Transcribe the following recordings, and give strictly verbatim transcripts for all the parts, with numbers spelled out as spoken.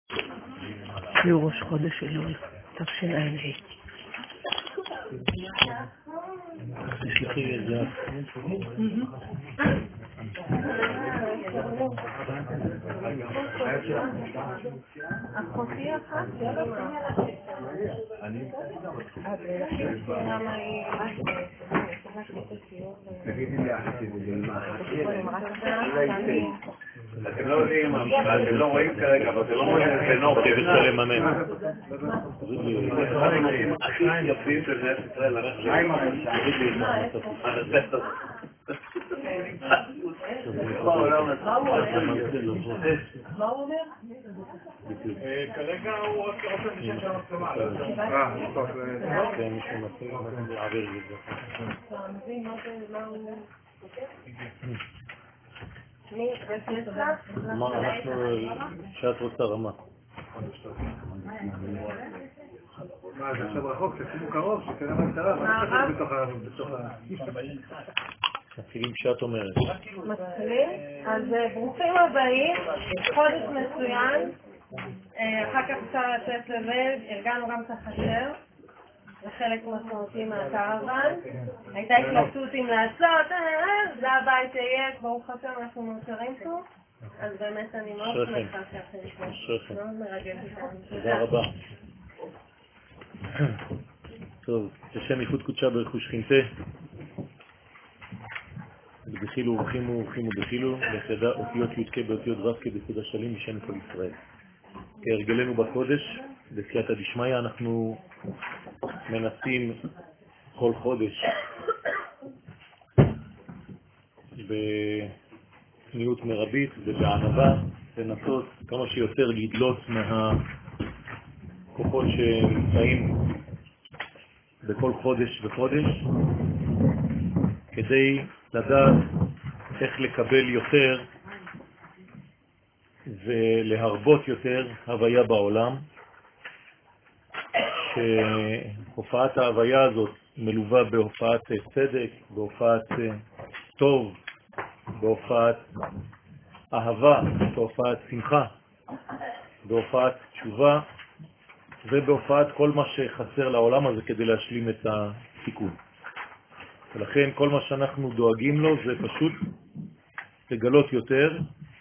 שיעור ראש חודש אלול, תשע"ה. תשלחי את זה. אחותי אחת, למה היא... תגידי לי אחת, אתם לא יודעים, אתם לא רואים כרגע, אבל אתם לא רואים את זה נור, כי אפשר לממן. הכי יפים של מדינת ישראל, הרצפט הזה. מה הוא אומר? כרגע הוא רק רוצה לשם של המצלמה. כן, מישהו מתאים, להעביר את זה. אתה מבין מה הוא... מה, אנחנו, שאת רוצה רמה. מה, זה עכשיו רחוק, תשימו קרוב, שתראה מה קרה, מה נתחיל בתוך ה... מתחילים שאת אומרת. מתחילים? אז ברוכים הבאים, חודש מצוין, אחר כך אפשר לצאת לבד, ארגנו גם את החשר, זה חלק משמעותי מהקרוון, הייתה התלבטות אם לעשות, זה הבית שיש, ברוך השם אנחנו מאושרים פה, אז באמת אני מאוד שמחה שאתם פה, מאוד מרגש איתנו. תודה רבה. טוב, לשם ייחוד קודשה ברכוש חינתה, בדחילו ורחימו ורחימו דחילו, לחדה אותיות יודקה באותיות רבקה בסוד השלים בשם כל ישראל. כהרגלנו בקודש, בסייעתא דשמיא, אנחנו מנסים כל חודש בצניעות מרבית ובענווה לנסות כמה שיותר לדלות מהכוחות שנמצאים בכל חודש וחודש, כדי לדעת איך לקבל יותר ולהרבות יותר הוויה בעולם, שהופעת ההוויה הזאת מלווה בהופעת צדק, בהופעת טוב, בהופעת אהבה, בהופעת שמחה, בהופעת תשובה ובהופעת כל מה שחסר לעולם הזה כדי להשלים את התיקון. ולכן כל מה שאנחנו דואגים לו זה פשוט לגלות יותר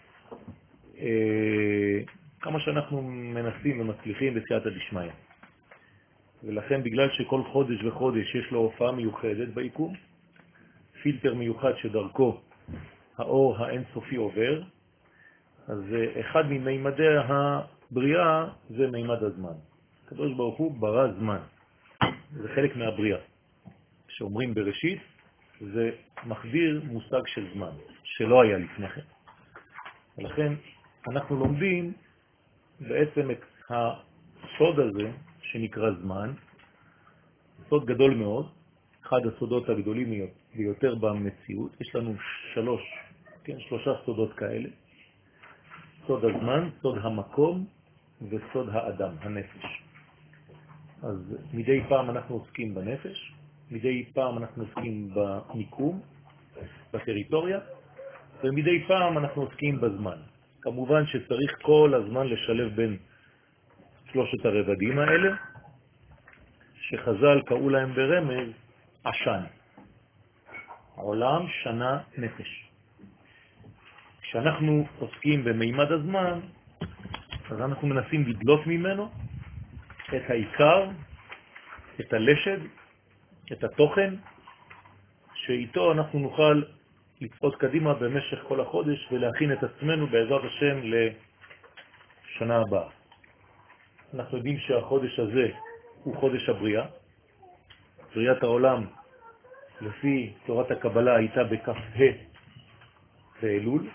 אה, כמה שאנחנו מנסים ומצליחים בסייעתא דשמיא. ולכן בגלל שכל חודש וחודש יש לו הופעה מיוחדת ביקום, פילטר מיוחד שדרכו האור האינסופי עובר, אז אחד ממימדי הבריאה זה מימד הזמן. הקדוש ברוך הוא ברא זמן, זה חלק מהבריאה. שאומרים בראשית, זה מחדיר מושג של זמן, שלא היה לפני כן. ולכן אנחנו לומדים בעצם את הסוד הזה שנקרא זמן, סוד גדול מאוד, אחד הסודות הגדולים ביותר במציאות. יש לנו שלוש, כן, שלושה סודות כאלה. סוד הזמן, סוד המקום וסוד האדם, הנפש. אז מדי פעם אנחנו עוסקים בנפש, מדי פעם אנחנו עוסקים במיקום, בטריטוריה, ומדי פעם אנחנו עוסקים בזמן. כמובן שצריך כל הזמן לשלב בין שלושת הרבדים האלה, שחז"ל קראו להם ברמז עשן. עולם, שנה, נפש. כשאנחנו עוסקים במימד הזמן, אז אנחנו מנסים לדלות ממנו את העיקר, את הלשד, את התוכן, שאיתו אנחנו נוכל לצעוד קדימה במשך כל החודש ולהכין את עצמנו בעזרת השם לשנה הבאה. אנחנו יודעים שהחודש הזה הוא חודש הבריאה. בריאת העולם לפי תורת הקבלה הייתה בכ"ה באלול,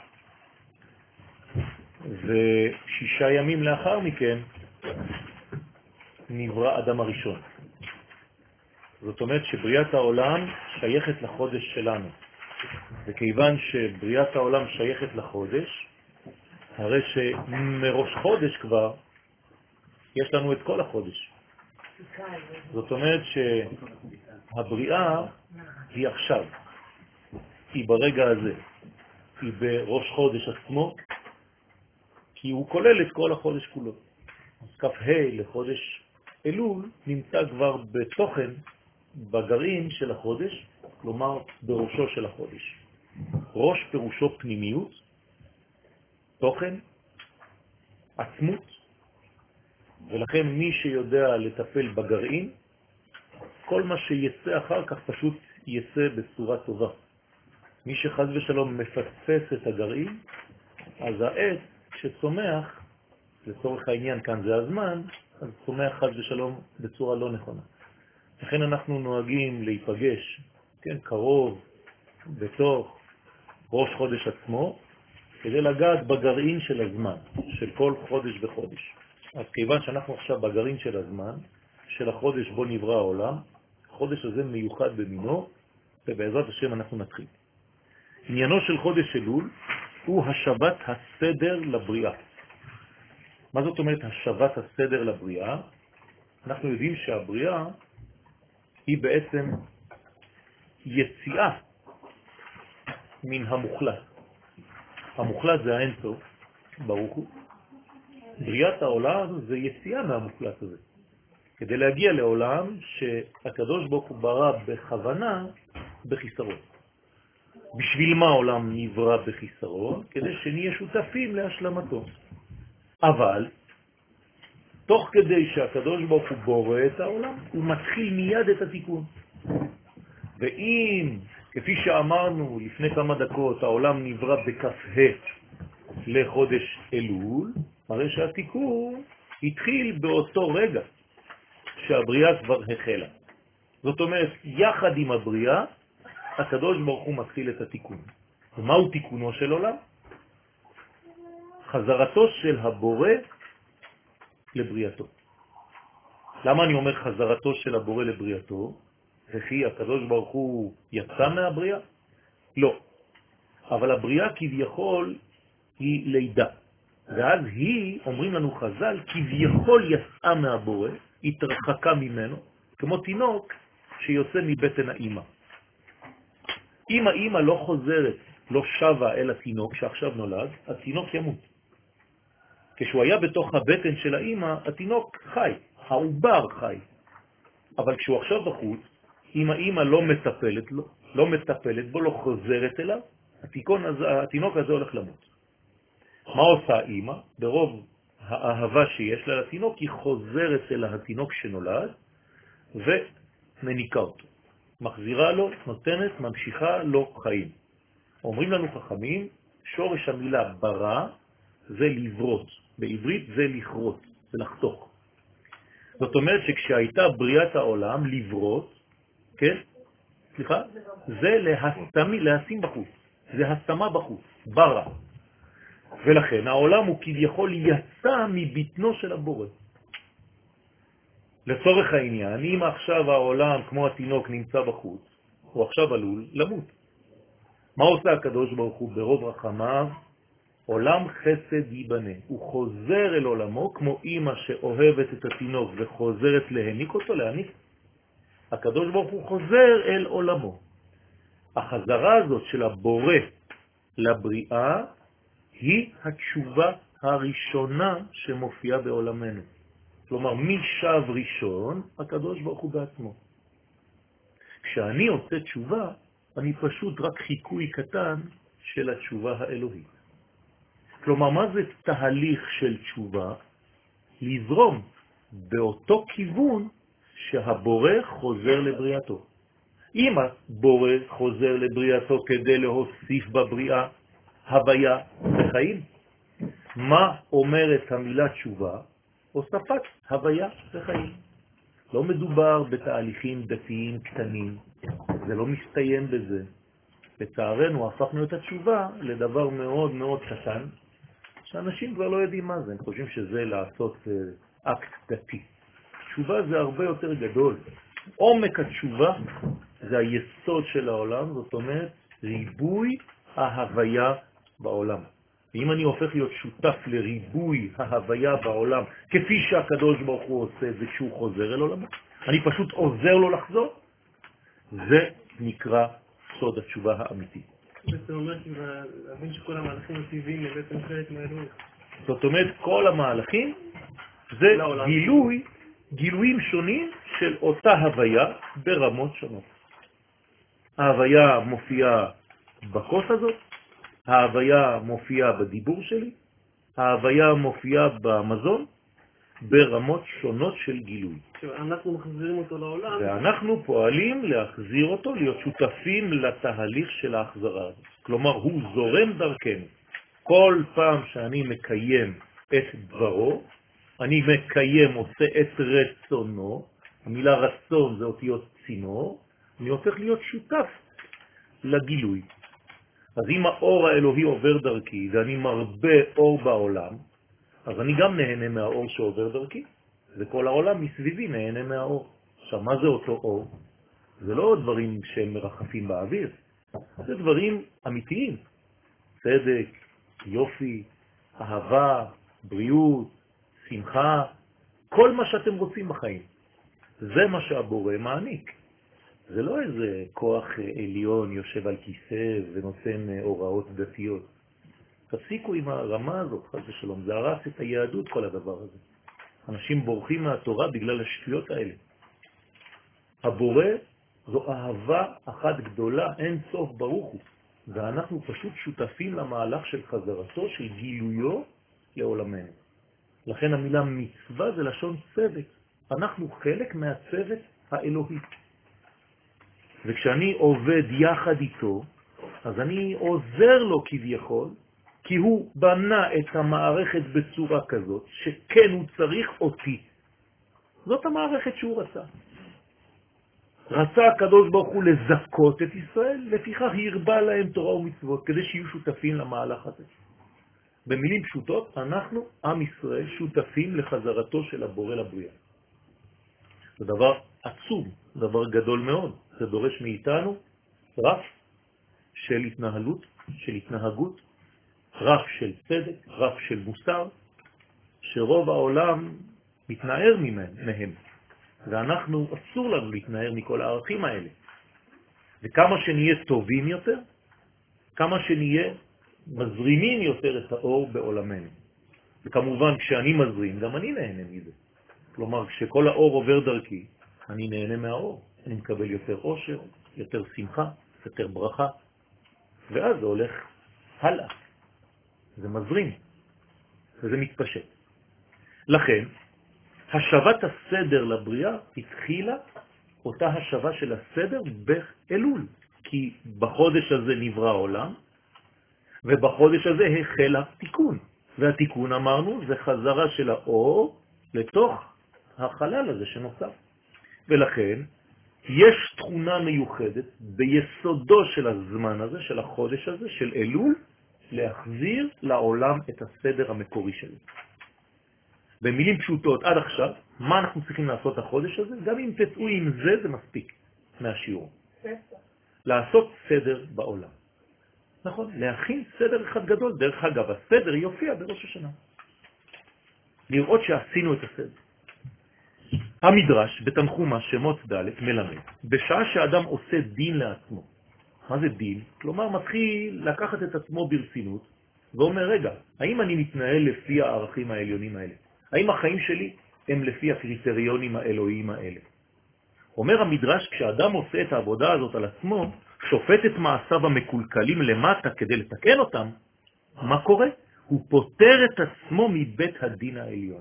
ושישה ימים לאחר מכן נברא אדם הראשון. זאת אומרת שבריאת העולם שייכת לחודש שלנו. וכיוון שבריאת העולם שייכת לחודש, הרי שמראש חודש כבר יש לנו את כל החודש. זאת אומרת שהבריאה היא עכשיו, היא ברגע הזה, היא בראש חודש עצמו, כי הוא כולל את כל החודש כולו. אז כף ה' לחודש אלול נמצא כבר בתוכן, בגרעין של החודש, כלומר בראשו של החודש. ראש פירושו פנימיות, תוכן, עצמות, ולכן מי שיודע לטפל בגרעין, כל מה שיצא אחר כך פשוט יצא בצורה טובה. מי שחז ושלום מפספס את הגרעין, אז העץ שצומח, לצורך העניין כאן זה הזמן, אז צומח חז ושלום בצורה לא נכונה. לכן אנחנו נוהגים להיפגש, כן, קרוב, בתוך ראש חודש עצמו, כדי לגעת בגרעין של הזמן, של כל חודש וחודש. אז כיוון שאנחנו עכשיו בגרעין של הזמן, של החודש בו נברא העולם, החודש הזה מיוחד במינו, ובעזרת השם אנחנו נתחיל. עניינו של חודש אלול הוא השבת הסדר לבריאה. מה זאת אומרת השבת הסדר לבריאה? אנחנו יודעים שהבריאה היא בעצם יציאה מן המוחלט. המוחלט זה האינסוף, ברוך הוא. בריאת העולם זה יציאה מהמוחלט הזה. כדי להגיע לעולם שהקדוש ברוך הוא ברא בכוונה בחיסרון. בשביל מה העולם נברא בחיסרון? כדי שנהיה שותפים להשלמתו. אבל, תוך כדי שהקדוש ברוך הוא בורא את העולם, הוא מתחיל מיד את התיקון. ואם, כפי שאמרנו לפני כמה דקות, העולם נברא בכף ה' לחודש אלול, הרי שהתיקון התחיל באותו רגע שהבריאה כבר החלה. זאת אומרת, יחד עם הבריאה, הקדוש ברוך הוא מתחיל את התיקון. ומהו תיקונו של עולם? חזרתו של הבורא לבריאתו. למה אני אומר חזרתו של הבורא לבריאתו? וכי הקדוש ברוך הוא יצא מהבריאה? לא. אבל הבריאה כביכול היא לידה. ואז היא, אומרים לנו חז"ל, כביכול יצאה מהבורא, התרחקה ממנו, כמו תינוק שיוצא מבטן האמא. אם האמא לא חוזרת, לא שווה אל התינוק שעכשיו נולד, התינוק ימות. כשהוא היה בתוך הבטן של האמא, התינוק חי, העובר חי. אבל כשהוא עכשיו בחוץ, אם האמא לא מטפלת, לא, לא מטפלת בו, לא חוזרת אליו, הזה, התינוק הזה הולך למות. מה עושה האמא? ברוב האהבה שיש לה לתינוק, היא חוזרת אל התינוק שנולד ומניקה אותו. מחזירה לו, נותנת, ממשיכה לו חיים. אומרים לנו חכמים, שורש המילה ברא זה לברות. בעברית זה לכרות, זה לחתוך. זאת אומרת שכשהייתה בריאת העולם, לברות, כן? סליחה? זה להסתמי, להשים בחוץ. זה הסתמה בחוץ, ברא. ולכן העולם הוא כביכול יצא מבטנו של הבורא. לצורך העניין, אם עכשיו העולם כמו התינוק נמצא בחוץ, הוא עכשיו עלול למות. מה עושה הקדוש ברוך הוא ברוב רחמיו? עולם חסד ייבנה. הוא חוזר אל עולמו כמו אמא שאוהבת את התינוק וחוזרת להניק אותו, להניק. הקדוש ברוך הוא חוזר אל עולמו. החזרה הזאת של הבורא לבריאה היא התשובה הראשונה שמופיעה בעולמנו. כלומר, מי שב ראשון? הקדוש ברוך הוא בעצמו. כשאני עושה תשובה, אני פשוט רק חיקוי קטן של התשובה האלוהית. כלומר, מה זה תהליך של תשובה? לזרום באותו כיוון שהבורא חוזר לבריאתו. אם הבורא חוזר לבריאתו כדי להוסיף בבריאה הוויה וחיים, מה אומרת המילה תשובה? הוספת הוויה וחיים. לא מדובר בתהליכים דתיים קטנים, זה לא מסתיים בזה. לצערנו הפכנו את התשובה לדבר מאוד מאוד קטן, שאנשים כבר לא יודעים מה זה, הם חושבים שזה לעשות אקט דתי. תשובה זה הרבה יותר גדול. עומק התשובה זה היסוד של העולם, זאת אומרת ריבוי ההוויה בעולם. ואם אני הופך להיות שותף לריבוי ההוויה בעולם, כפי שהקדוש ברוך הוא עושה את זה כשהוא חוזר אל עולמו, אני פשוט עוזר לו לחזור, זה נקרא סוד התשובה האמיתית. זה אומר להבין שכל המהלכים הטבעיים הם בעצם חלק מהאלוהות. זאת אומרת, כל המהלכים זה גילוי, גילויים שונים של אותה הוויה ברמות שונות. ההוויה מופיעה בכוס הזאת, ההוויה מופיעה בדיבור שלי, ההוויה מופיעה במזון, ברמות שונות של גילוי. אנחנו מחזירים אותו לעולם. ואנחנו פועלים להחזיר אותו, להיות שותפים לתהליך של ההחזרה. כלומר, הוא זורם דרכנו. כל פעם שאני מקיים את דברו, אני מקיים, עושה את רצונו, המילה רצון זה אותיות צינור, אני הופך להיות שותף לגילוי. אז אם האור האלוהי עובר דרכי ואני מרבה אור בעולם, אז אני גם נהנה מהאור שעובר דרכי, וכל העולם מסביבי נהנה מהאור. עכשיו, מה זה אותו אור? זה לא דברים שהם מרחפים באוויר, זה דברים אמיתיים. צדק, יופי, אהבה, בריאות, שמחה, כל מה שאתם רוצים בחיים. זה מה שהבורא מעניק. זה לא איזה כוח עליון יושב על כיסא ונותן הוראות דתיות. תפסיקו עם הרמה הזאת, חס ושלום. זה הרס את היהדות, כל הדבר הזה. אנשים בורחים מהתורה בגלל השטויות האלה. הבורא זו אהבה אחת גדולה, אין סוף ברוך הוא. ואנחנו פשוט שותפים למהלך של חזרתו, של גילויו לעולמנו. לכן המילה מצווה זה לשון צוות. אנחנו חלק מהצוות האלוהי. וכשאני עובד יחד איתו, אז אני עוזר לו כביכול, כי הוא בנה את המערכת בצורה כזאת, שכן הוא צריך אותי. זאת המערכת שהוא רצה. רצה הקדוש ברוך הוא לזכות את ישראל, לפיכך הרבה להם תורה ומצוות, כדי שיהיו שותפים למהלך הזה. במילים פשוטות, אנחנו, עם ישראל, שותפים לחזרתו של הבורא לבריאה. זה דבר עצום, דבר גדול מאוד. זה דורש מאיתנו רף של התנהלות, של התנהגות, רף של צדק, רף של מוסר, שרוב העולם מתנער מהם. ואנחנו אסור לנו להתנער מכל הערכים האלה. וכמה שנהיה טובים יותר, כמה שנהיה מזרימים יותר את האור בעולמנו. וכמובן כשאני מזרים, גם אני נהנה מזה. כלומר, כשכל האור עובר דרכי, אני נהנה מהאור. אני מקבל יותר אושר, יותר שמחה, יותר ברכה. ואז זה הולך הלאה. זה מזרים. וזה מתפשט. לכן, השבת הסדר לבריאה התחילה אותה השבה של הסדר באלול. כי בחודש הזה נברא העולם, ובחודש הזה החל התיקון. והתיקון, אמרנו, זה חזרה של האור לתוך החלל הזה שנוסף. ולכן, יש תכונה מיוחדת ביסודו של הזמן הזה, של החודש הזה, של אלול, להחזיר לעולם את הסדר המקורי שלו. במילים פשוטות, עד עכשיו, מה אנחנו צריכים לעשות החודש הזה? גם אם תצאו עם זה, זה מספיק מהשיעור. לעשות סדר בעולם. נכון? להכין סדר אחד גדול. דרך אגב, הסדר יופיע בראש השנה. לראות שעשינו את הסדר. המדרש בתנחומה שמות ד' מלמד, בשעה שאדם עושה דין לעצמו. מה זה דין? כלומר, מתחיל לקחת את עצמו ברצינות, ואומר, רגע, האם אני מתנהל לפי הערכים העליונים האלה? האם החיים שלי הם לפי הקריטריונים האלוהיים האלה? אומר המדרש, כשאדם עושה את העבודה הזאת על עצמו, שופט את מעשיו המקולקלים למטה כדי לתקן אותם, מה קורה? הוא פותר את עצמו מבית הדין העליון.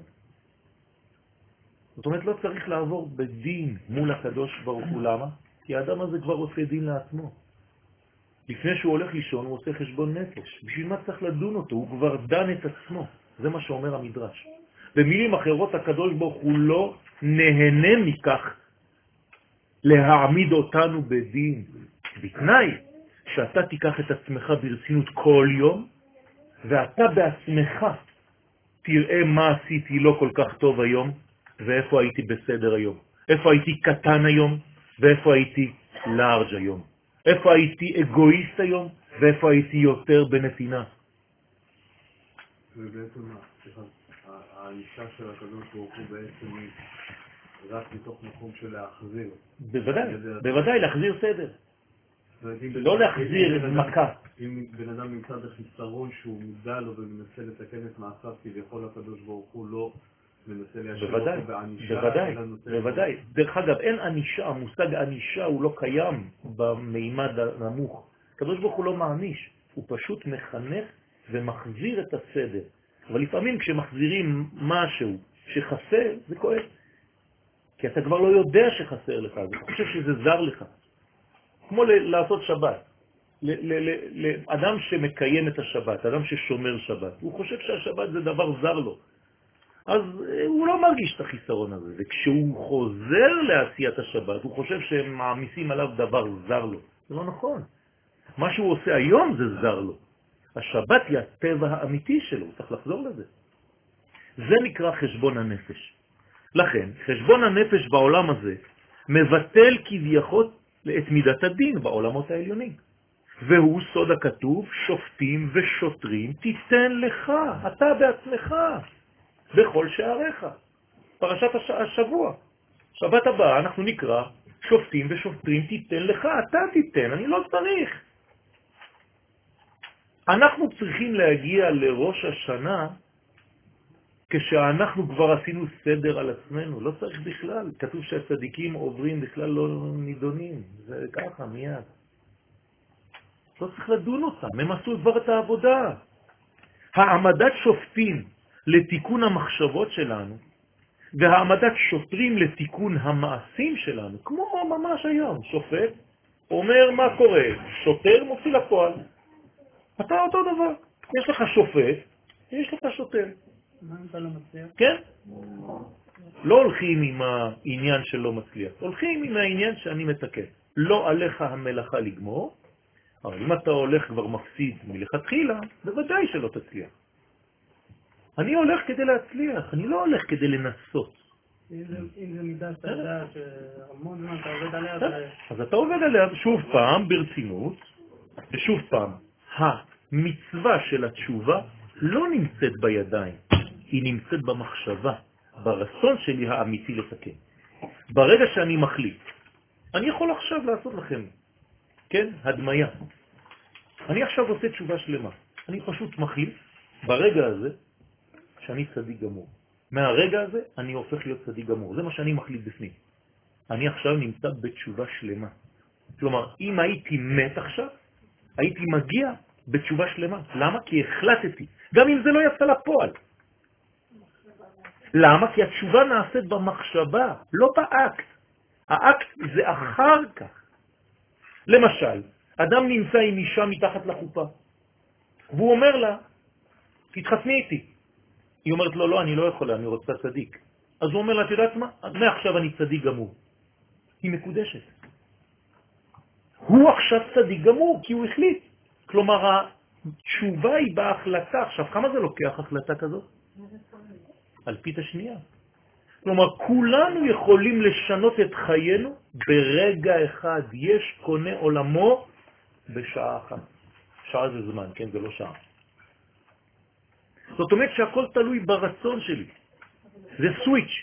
זאת אומרת, לא צריך לעבור בדין מול הקדוש ברוך הוא. למה? כי האדם הזה כבר עושה דין לעצמו. לפני שהוא הולך לישון, הוא עושה חשבון נפש. בשביל מה צריך לדון אותו? הוא כבר דן את עצמו. זה מה שאומר המדרש. במילים אחרות, הקדוש ברוך הוא לא נהנה מכך להעמיד אותנו בדין. בתנאי שאתה תיקח את עצמך ברצינות כל יום, ואתה בעצמך תראה מה עשיתי לא כל כך טוב היום, ואיפה הייתי בסדר היום. איפה הייתי קטן היום, ואיפה הייתי לארג' היום. איפה הייתי אגואיסט היום, ואיפה הייתי יותר בנתינה. ובעצם, האישה של הקדוש ברוך הוא בעצם היא רק מתוך מקום של להחזיר. בוודאי, בוודאי, להחזיר סדר. לא להחזיר מכה. אם בן אדם נמצא בחיסרון שהוא מודע לו ומנסה לתקן את מעשיו, כביכול הקדוש ברוך הוא לא מנסה ליישב בוודאי, אותו בענישה, בוודאי, אלא נותן- בוודאי. דרך אגב, אין ענישה, המושג ענישה הוא לא קיים במימד הנמוך. הקדוש ברוך הוא לא מעניש, הוא פשוט מחנך ומחזיר את הסדר. אבל לפעמים כשמחזירים משהו שחסר, זה כואב. כי אתה כבר לא יודע שחסר לך, אתה חושב שזה זר לך. כמו ל- לעשות שבת. לאדם שמקיים את השבת, אדם ששומר שבת, הוא חושב שהשבת זה דבר זר לו. אז הוא לא מרגיש את החיסרון הזה, וכשהוא חוזר לעשיית השבת, הוא חושב שהם מעמיסים עליו דבר זר לו. זה לא נכון. מה שהוא עושה היום זה זר לו. השבת היא הטבע האמיתי שלו, הוא צריך לחזור לזה. זה נקרא חשבון הנפש. לכן, חשבון הנפש בעולם הזה מבטל כביכול את מידת הדין בעולמות העליונים. והוא סוד הכתוב, שופטים ושוטרים תיתן לך, אתה בעצמך, בכל שעריך. פרשת הש... השבוע. שבת הבאה אנחנו נקרא, שופטים ושוטרים תיתן לך, אתה תיתן, אני לא צריך. אנחנו צריכים להגיע לראש השנה, כשאנחנו כבר עשינו סדר על עצמנו, לא צריך בכלל. כתוב שהצדיקים עוברים בכלל לא נידונים, זה ככה מיד. לא צריך לדון אותם, הם עשו כבר את העבודה. העמדת שופטים לתיקון המחשבות שלנו, והעמדת שוטרים לתיקון המעשים שלנו, כמו ממש היום, שופט אומר מה קורה, שוטר מוציא לפועל. אתה אותו דבר, יש לך שופט, יש לך שוטר. מה אתה לא מצליח? כן? לא הולכים עם העניין שלא מצליח, הולכים עם העניין שאני מתקן. לא עליך המלאכה לגמור, אבל אם אתה הולך כבר מפסיד מלכתחילה, בוודאי שלא תצליח. אני הולך כדי להצליח, אני לא הולך כדי לנסות. אם זה מידה שאתה יודע שהמון זמן אתה עובד עליה, אז אתה עובד עליה שוב פעם ברצינות, ושוב פעם, המצווה של התשובה לא נמצאת בידיים, היא נמצאת במחשבה, ברצון שלי האמיתי לתקן. ברגע שאני מחליט, אני יכול עכשיו לעשות לכם, כן, הדמיה. אני עכשיו עושה תשובה שלמה. אני פשוט מחליט ברגע הזה שאני צדיק גמור. מהרגע הזה אני הופך להיות צדיק גמור. זה מה שאני מחליט בפנים. אני עכשיו נמצא בתשובה שלמה. כלומר, אם הייתי מת עכשיו, הייתי מגיע בתשובה שלמה. למה? כי החלטתי. גם אם זה לא יצא לפועל. למה? כי התשובה נעשית במחשבה, לא באקט. האקט זה אחר כך. למשל, אדם נמצא עם אישה מתחת לחופה, והוא אומר לה, תתחתני איתי. היא אומרת לו, לא, אני לא יכולה, אני רוצה צדיק. אז הוא אומר לה, תדעת מה? מעכשיו אני צדיק גמור. היא מקודשת. הוא עכשיו צדיק גמור, כי הוא החליט. כלומר, התשובה היא בהחלטה. עכשיו, כמה זה לוקח החלטה כזאת? על פית השנייה. כלומר, כולנו יכולים לשנות את חיינו ברגע אחד. יש קונה עולמו בשעה אחת. שעה זה זמן, כן? זה לא שעה. זאת אומרת שהכל תלוי ברצון שלי. זה סוויץ'.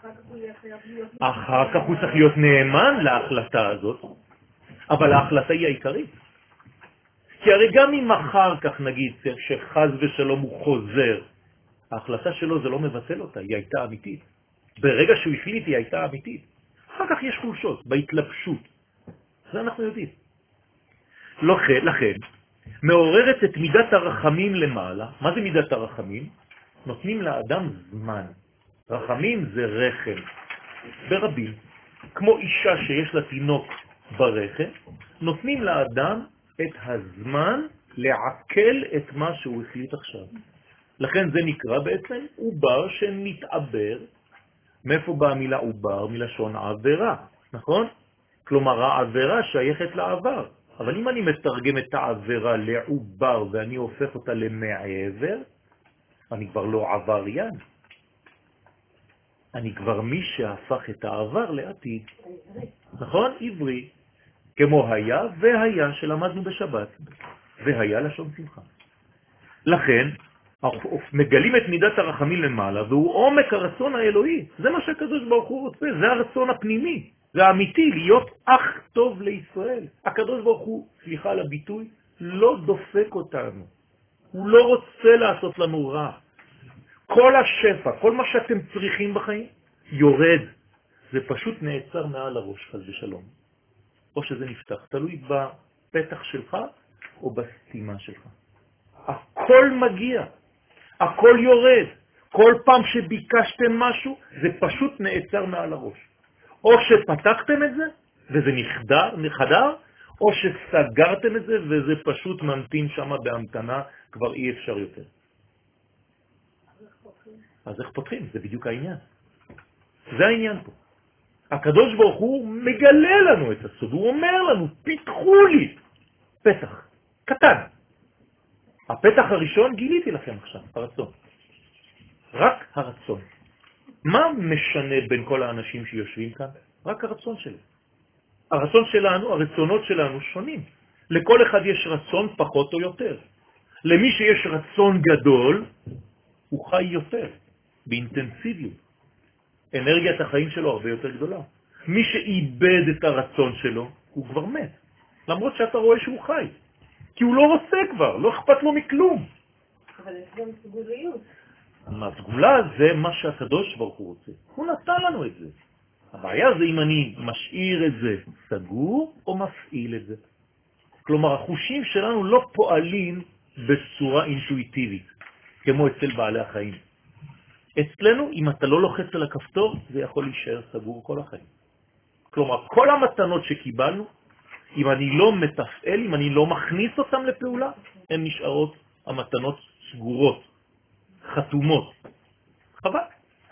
אחר כך הוא צריך להיות נאמן להחלטה הזאת, אבל ההחלטה היא העיקרית. כי הרי גם אם אחר כך נגיד שחז ושלום הוא חוזר, ההחלטה שלו זה לא מבטל אותה, היא הייתה אמיתית. ברגע שהוא החליט היא הייתה אמיתית. אחר כך יש חולשות, בהתלבשות. זה אנחנו יודעים. לכן, מעוררת את מידת הרחמים למעלה. מה זה מידת הרחמים? נותנים לאדם זמן. רחמים זה רחם. ברבים. כמו אישה שיש לה תינוק ברחם, נותנים לאדם את הזמן לעכל את מה שהוא החליט עכשיו. לכן זה נקרא בעצם עובר שמתעבר. מאיפה באה המילה עובר? מלשון עבירה, נכון? כלומר, העבירה שייכת לעבר. אבל אם אני מתרגם את העבירה לעובר ואני הופך אותה למעבר, אני כבר לא עבריין. אני כבר מי שהפך את העבר לעתיד. נכון? עברי. כמו היה והיה שלמדנו בשבת. והיה לשון שמחה. לכן, מגלים את מידת הרחמים למעלה, והוא עומק הרצון האלוהי. זה מה שהקדוש ברוך הוא רוצה, זה הרצון הפנימי. זה האמיתי, להיות אח טוב לישראל. הקדוש ברוך הוא, סליחה על הביטוי, לא דופק אותנו. הוא לא רוצה לעשות לנו רע. כל השפע, כל מה שאתם צריכים בחיים, יורד. זה פשוט נעצר מעל הראש, חס ושלום. או שזה נפתח, תלוי בפתח שלך או בסתימה שלך. הכל מגיע, הכל יורד. כל פעם שביקשתם משהו, זה פשוט נעצר מעל הראש. או שפתחתם את זה, וזה נחדר, נחדר, או שסגרתם את זה, וזה פשוט ממתין שם בהמתנה, כבר אי אפשר יותר. אז איך פותחים? זה בדיוק העניין. זה העניין פה. הקדוש ברוך הוא מגלה לנו את הסוד, הוא אומר לנו, פיתחו לי פתח, קטן. הפתח הראשון גיליתי לכם עכשיו, הרצון. רק הרצון. מה משנה בין כל האנשים שיושבים כאן? רק הרצון שלי. הרצון שלנו, הרצונות שלנו שונים. לכל אחד יש רצון פחות או יותר. למי שיש רצון גדול, הוא חי יותר, באינטנסיביות. אנרגיית החיים שלו הרבה יותר גדולה. מי שאיבד את הרצון שלו, הוא כבר מת. למרות שאתה רואה שהוא חי. כי הוא לא רוצה כבר, לא אכפת לו מכלום. אבל יש גם סגוליות. מה, סגולה זה מה שהקדוש ברוך הוא רוצה. הוא נתן לנו את זה. הבעיה זה אם אני משאיר את זה סגור או מפעיל את זה. כלומר, החושים שלנו לא פועלים בצורה אינטואיטיבית, כמו אצל בעלי החיים. אצלנו, אם אתה לא לוחץ על הכפתור, זה יכול להישאר סגור כל החיים. כלומר, כל המתנות שקיבלנו, אם אני לא מתפעל, אם אני לא מכניס אותם לפעולה, הן נשארות המתנות סגורות, חתומות. חבל.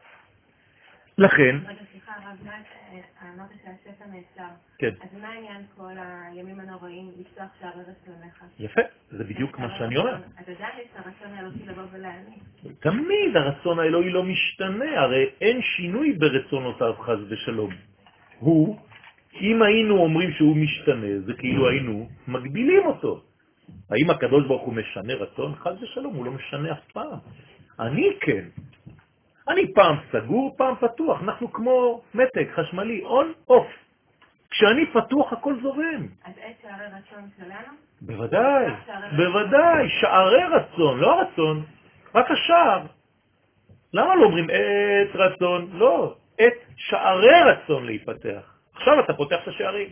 לכן... רגע, סליחה, הרב, אמרת שהשפע נעצר. כן. אז מה העניין כל הימים הנוראים לפתוח שער רצונך? יפה, זה בדיוק מה שאני אומר. אתה יודע שיש הרצון האלוקי לבוא ולהעניק. תמיד הרצון האלוהי לא משתנה, הרי אין שינוי ברצונותיו חס ושלום. הוא, אם היינו אומרים שהוא משתנה, זה כאילו היינו מגבילים אותו. האם הקדוש ברוך הוא משנה רצון? חס ושלום, הוא לא משנה אף פעם. אני כן. אני פעם סגור, פעם פתוח. אנחנו כמו מתג חשמלי, און, אוף. כשאני פתוח הכל זורם. אז את שערי רצון שלנו? בוודאי, בוודאי, שערי רצון, לא הרצון, רק השער. למה לא אומרים את רצון? לא, את שערי רצון להיפתח. עכשיו אתה פותח את השערים.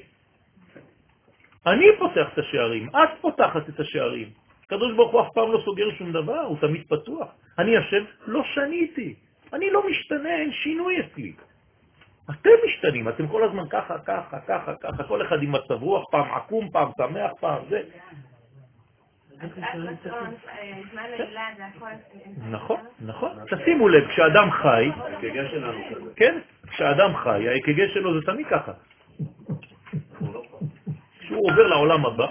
אני פותח את השערים, את פותחת את השערים. הקדוש ברוך הוא אף פעם לא סוגר שום דבר, הוא תמיד פתוח. אני השם לא שניתי, אני לא משתנה, אין שינוי אצלי. אתם משתנים, אתם כל הזמן ככה, ככה, ככה, ככה, כל אחד עם מצב רוח, פעם עקום, פעם שמח, פעם זה. אז את רצון, זמן לילה, זה הכל... נכון, נכון. תשימו לב, כשאדם חי, ההקגה שלנו כזה. כן? כשאדם חי, ההקגה שלו זה תמיד ככה. כשהוא עובר לעולם הבא,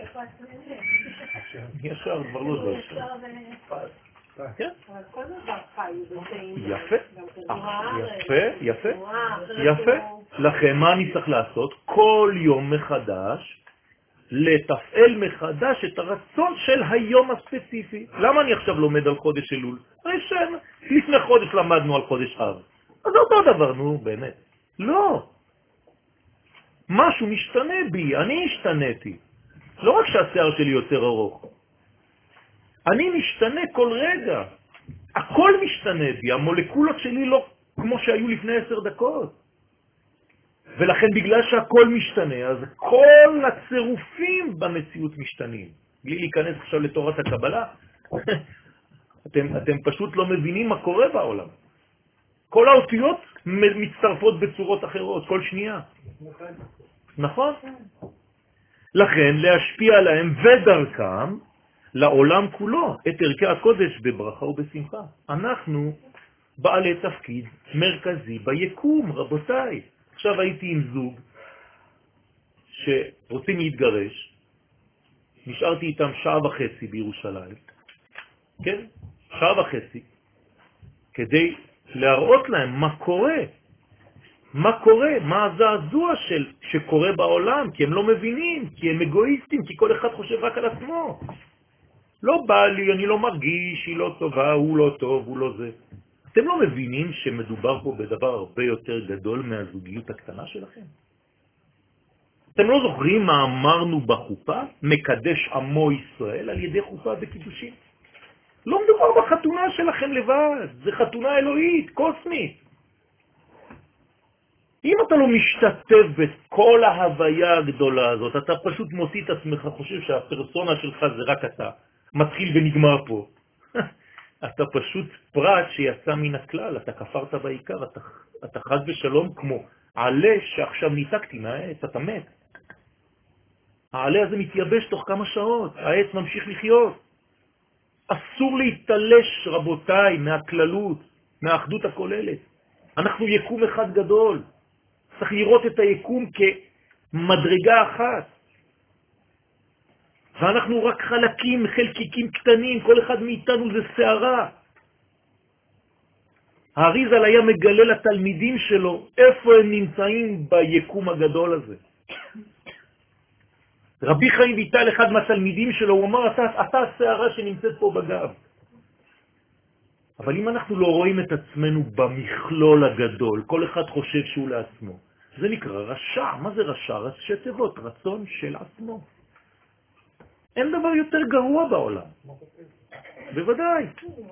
ישר כבר לא זה. כן? אבל כל דבר חי ותאים. יפה, יפה, יפה, יפה. לכן מה אני צריך לעשות? כל יום מחדש, לתפעל מחדש את הרצון של היום הספציפי. למה אני עכשיו לומד על חודש אלול? ראשון, לפני חודש למדנו על חודש אב. אז אותו דבר, נו, באמת. לא. משהו משתנה בי, אני השתניתי. לא רק שהשיער שלי יותר ארוך. אני משתנה כל רגע. הכל משתנה בי. המולקולות שלי לא כמו שהיו לפני עשר דקות. ולכן בגלל שהכל משתנה, אז כל הצירופים במציאות משתנים. בלי להיכנס עכשיו לתורת הקבלה, אתם, אתם פשוט לא מבינים מה קורה בעולם. כל האותיות מצטרפות בצורות אחרות, כל שנייה. נכון? לכן להשפיע עליהם ודרכם לעולם כולו, את ערכי הקודש בברכה ובשמחה. אנחנו בעלי תפקיד מרכזי ביקום, רבותיי. עכשיו הייתי עם זוג שרוצים להתגרש, נשארתי איתם שעה וחצי בירושלים, כן? שעה וחצי, כדי להראות להם מה קורה, מה קורה, מה הזעזוע של, שקורה בעולם, כי הם לא מבינים, כי הם אגואיסטים, כי כל אחד חושב רק על עצמו. לא בא לי, אני לא מרגיש, היא לא טובה, הוא לא טוב, הוא לא זה. אתם לא מבינים שמדובר פה בדבר הרבה יותר גדול מהזוגיות הקטנה שלכם? אתם לא זוכרים מה אמרנו בחופה? מקדש עמו ישראל על ידי חופה וקידושים. לא מדובר בחתונה שלכם לבד, זה חתונה אלוהית, קוסמית. אם אתה לא משתתף בכל ההוויה הגדולה הזאת, אתה פשוט מוציא את עצמך, חושב שהפרסונה שלך זה רק אתה, מתחיל ונגמר פה. אתה פשוט פרט שיצא מן הכלל, אתה כפרת בעיקר, אתה, אתה חד ושלום כמו עלה שעכשיו ניתקתי מהעץ, אתה מת. העלה הזה מתייבש תוך כמה שעות, העץ ממשיך לחיות. אסור להתלש, רבותיי, מהכללות, מהאחדות הכוללת. אנחנו יקום אחד גדול. צריך לראות את היקום כמדרגה אחת. ואנחנו רק חלקים, חלקיקים קטנים, כל אחד מאיתנו זה שערה. האריז"ל היה מגלה לתלמידים שלו איפה הם נמצאים ביקום הגדול הזה. רבי חיים ויטל, אחד מהתלמידים שלו, הוא אמר, אתה, אתה השערה שנמצאת פה בגב. אבל אם אנחנו לא רואים את עצמנו במכלול הגדול, כל אחד חושב שהוא לעצמו, זה נקרא רשע. מה זה רשע? ראשי תיבות, רצון של עצמו. אין דבר יותר גרוע בעולם. בוודאי.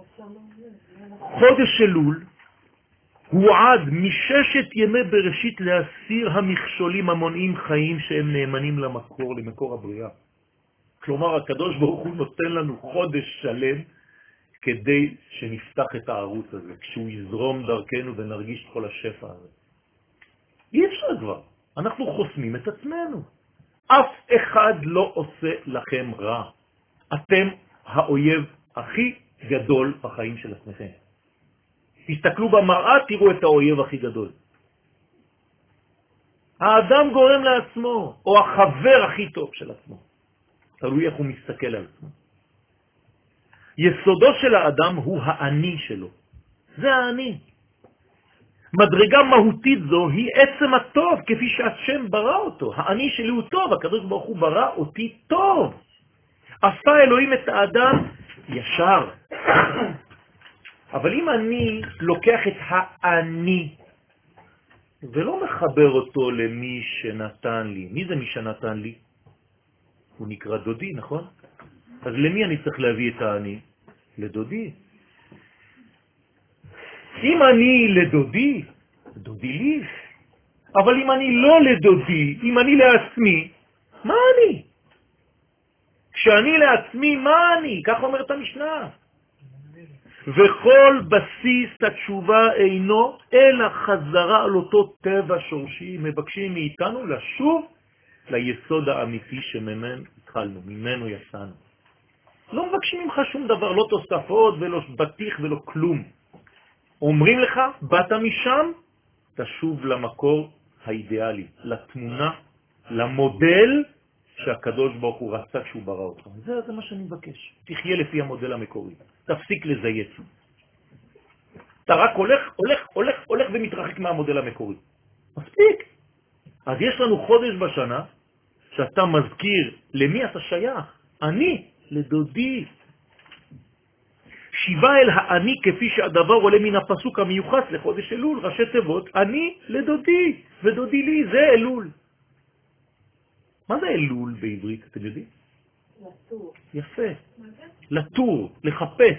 חודש אלול הוא עד מששת ימי בראשית להסיר המכשולים המונעים חיים שהם נאמנים למקור, למקור הבריאה. כלומר, הקדוש ברוך הוא נותן לנו חודש שלם כדי שנפתח את הערוץ הזה, כשהוא יזרום דרכנו ונרגיש את כל השפע הזה. אי אפשר כבר. אנחנו חוסמים את עצמנו. אף אחד לא עושה לכם רע. אתם האויב הכי גדול בחיים של עצמכם. תסתכלו במראה, תראו את האויב הכי גדול. האדם גורם לעצמו, או החבר הכי טוב של עצמו. תלוי איך הוא מסתכל על עצמו. יסודו של האדם הוא האני שלו. זה האני. מדרגה מהותית זו היא עצם הטוב, כפי שהשם ברא אותו. האני שלי הוא טוב, הקדוש ברוך הוא ברא אותי טוב. עשה אלוהים את האדם ישר. אבל אם אני לוקח את האני ולא מחבר אותו למי שנתן לי, מי זה מי שנתן לי? הוא נקרא דודי, נכון? אז למי אני צריך להביא את האני? לדודי. אם אני לדודי, דודי לי. אבל אם אני לא לדודי, אם אני לעצמי, מה אני? כשאני לעצמי, מה אני? כך אומרת המשנה. וכל בסיס התשובה אינו אלא חזרה על אותו טבע שורשי. מבקשים מאיתנו לשוב ליסוד האמיתי שממנו התחלנו, ממנו יצאנו. לא מבקשים ממך שום דבר, לא תוספות ולא בטיח ולא כלום. אומרים לך, באת משם, תשוב למקור האידיאלי, לתמונה, למודל שהקדוש ברוך הוא רצה כשהוא ברא אותך. זה, זה מה שאני מבקש. תחיה לפי המודל המקורי. תפסיק לזייף. אתה רק הולך, הולך, הולך, הולך ומתרחק מהמודל המקורי. מספיק. אז יש לנו חודש בשנה שאתה מזכיר למי אתה שייך. אני, לדודי. שיבה אל האני כפי שהדבר עולה מן הפסוק המיוחס לחודש אלול, ראשי תיבות, אני לדודי, ודודי לי, זה אלול. מה זה אלול בעברית, אתם יודעים? לטור. יפה. לטור, לחפש.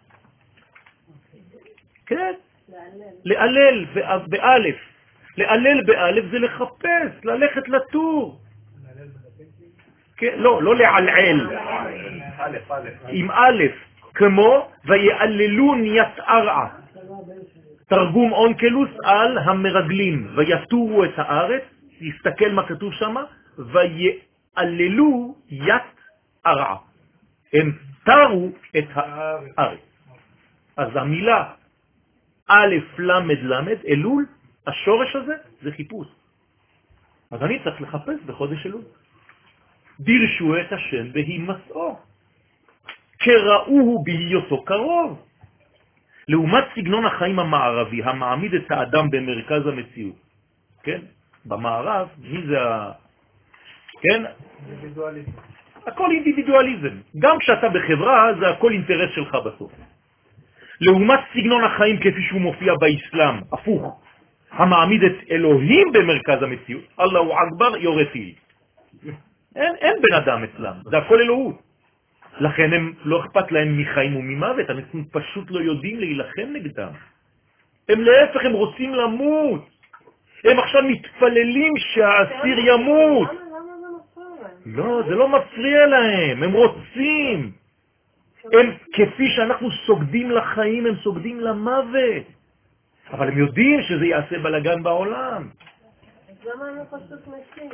כן? לעלל באלף. לעלל באלף זה לחפש, ללכת לטור. כן, לא, לא לעלעל. עם אלף. כמו ויעללון יתערעה. תרגום אונקלוס על המרגלים. ויתורו את הארץ, תסתכל מה כתוב שם, ויעללו יתערעה. הם תרו את הארץ. אז המילה א' למד למד, אלול, השורש הזה זה חיפוש. אז אני צריך לחפש בחודש אלול. דירשו את השם בהימצאו. כראוהו בהיותו קרוב. לעומת סגנון החיים המערבי, המעמיד את האדם במרכז המציאות. כן? במערב, מי זה ה... כן? אינדיבידואליזם. הכל אינדיבידואליזם. גם כשאתה בחברה, זה הכל אינטרס שלך בסוף. לעומת סגנון החיים כפי שהוא מופיע באסלאם, הפוך. המעמיד את אלוהים במרכז המציאות. אללהו אכבר יורה טיל. אין, אין בן אדם אצלם, זה הכל אלוהות. לכן הם לא אכפת להם מחיים וממוות, אנחנו פשוט לא יודעים להילחם נגדם. הם להפך, הם רוצים למות. הם עכשיו מתפללים שהאסיר ימות. למה זה מפריע להם? לא, זה לא מפריע להם, הם רוצים. הם, כפי שאנחנו סוגדים לחיים, הם סוגדים למוות. אבל הם יודעים שזה יעשה בלגן בעולם. אז למה הם פשוט מתים?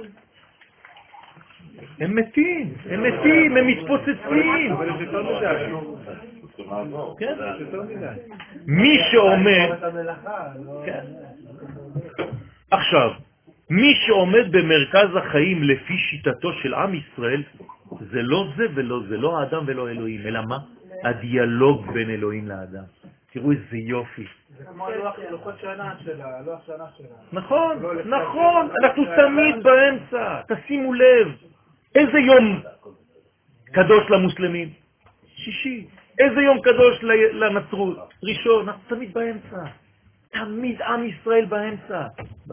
הם מתים, הם מתים, הם מתפוצצים. אבל יש יותר מדי. כן? יש יותר מדי. מי שעומד, כן. עכשיו, מי שעומד במרכז החיים לפי שיטתו של עם ישראל, זה לא זה ולא זה, לא האדם ולא אלוהים, אלא מה? הדיאלוג בין אלוהים לאדם. תראו איזה יופי. זה כמו לוחות שנה שלה, לוח שנה שלה. נכון, נכון, אנחנו תמיד באמצע, תשימו לב. איזה יום קדוש למוסלמים? שישי. איזה יום קדוש לנצרות? ראשון. אנחנו תמיד באמצע. תמיד עם ישראל באמצע.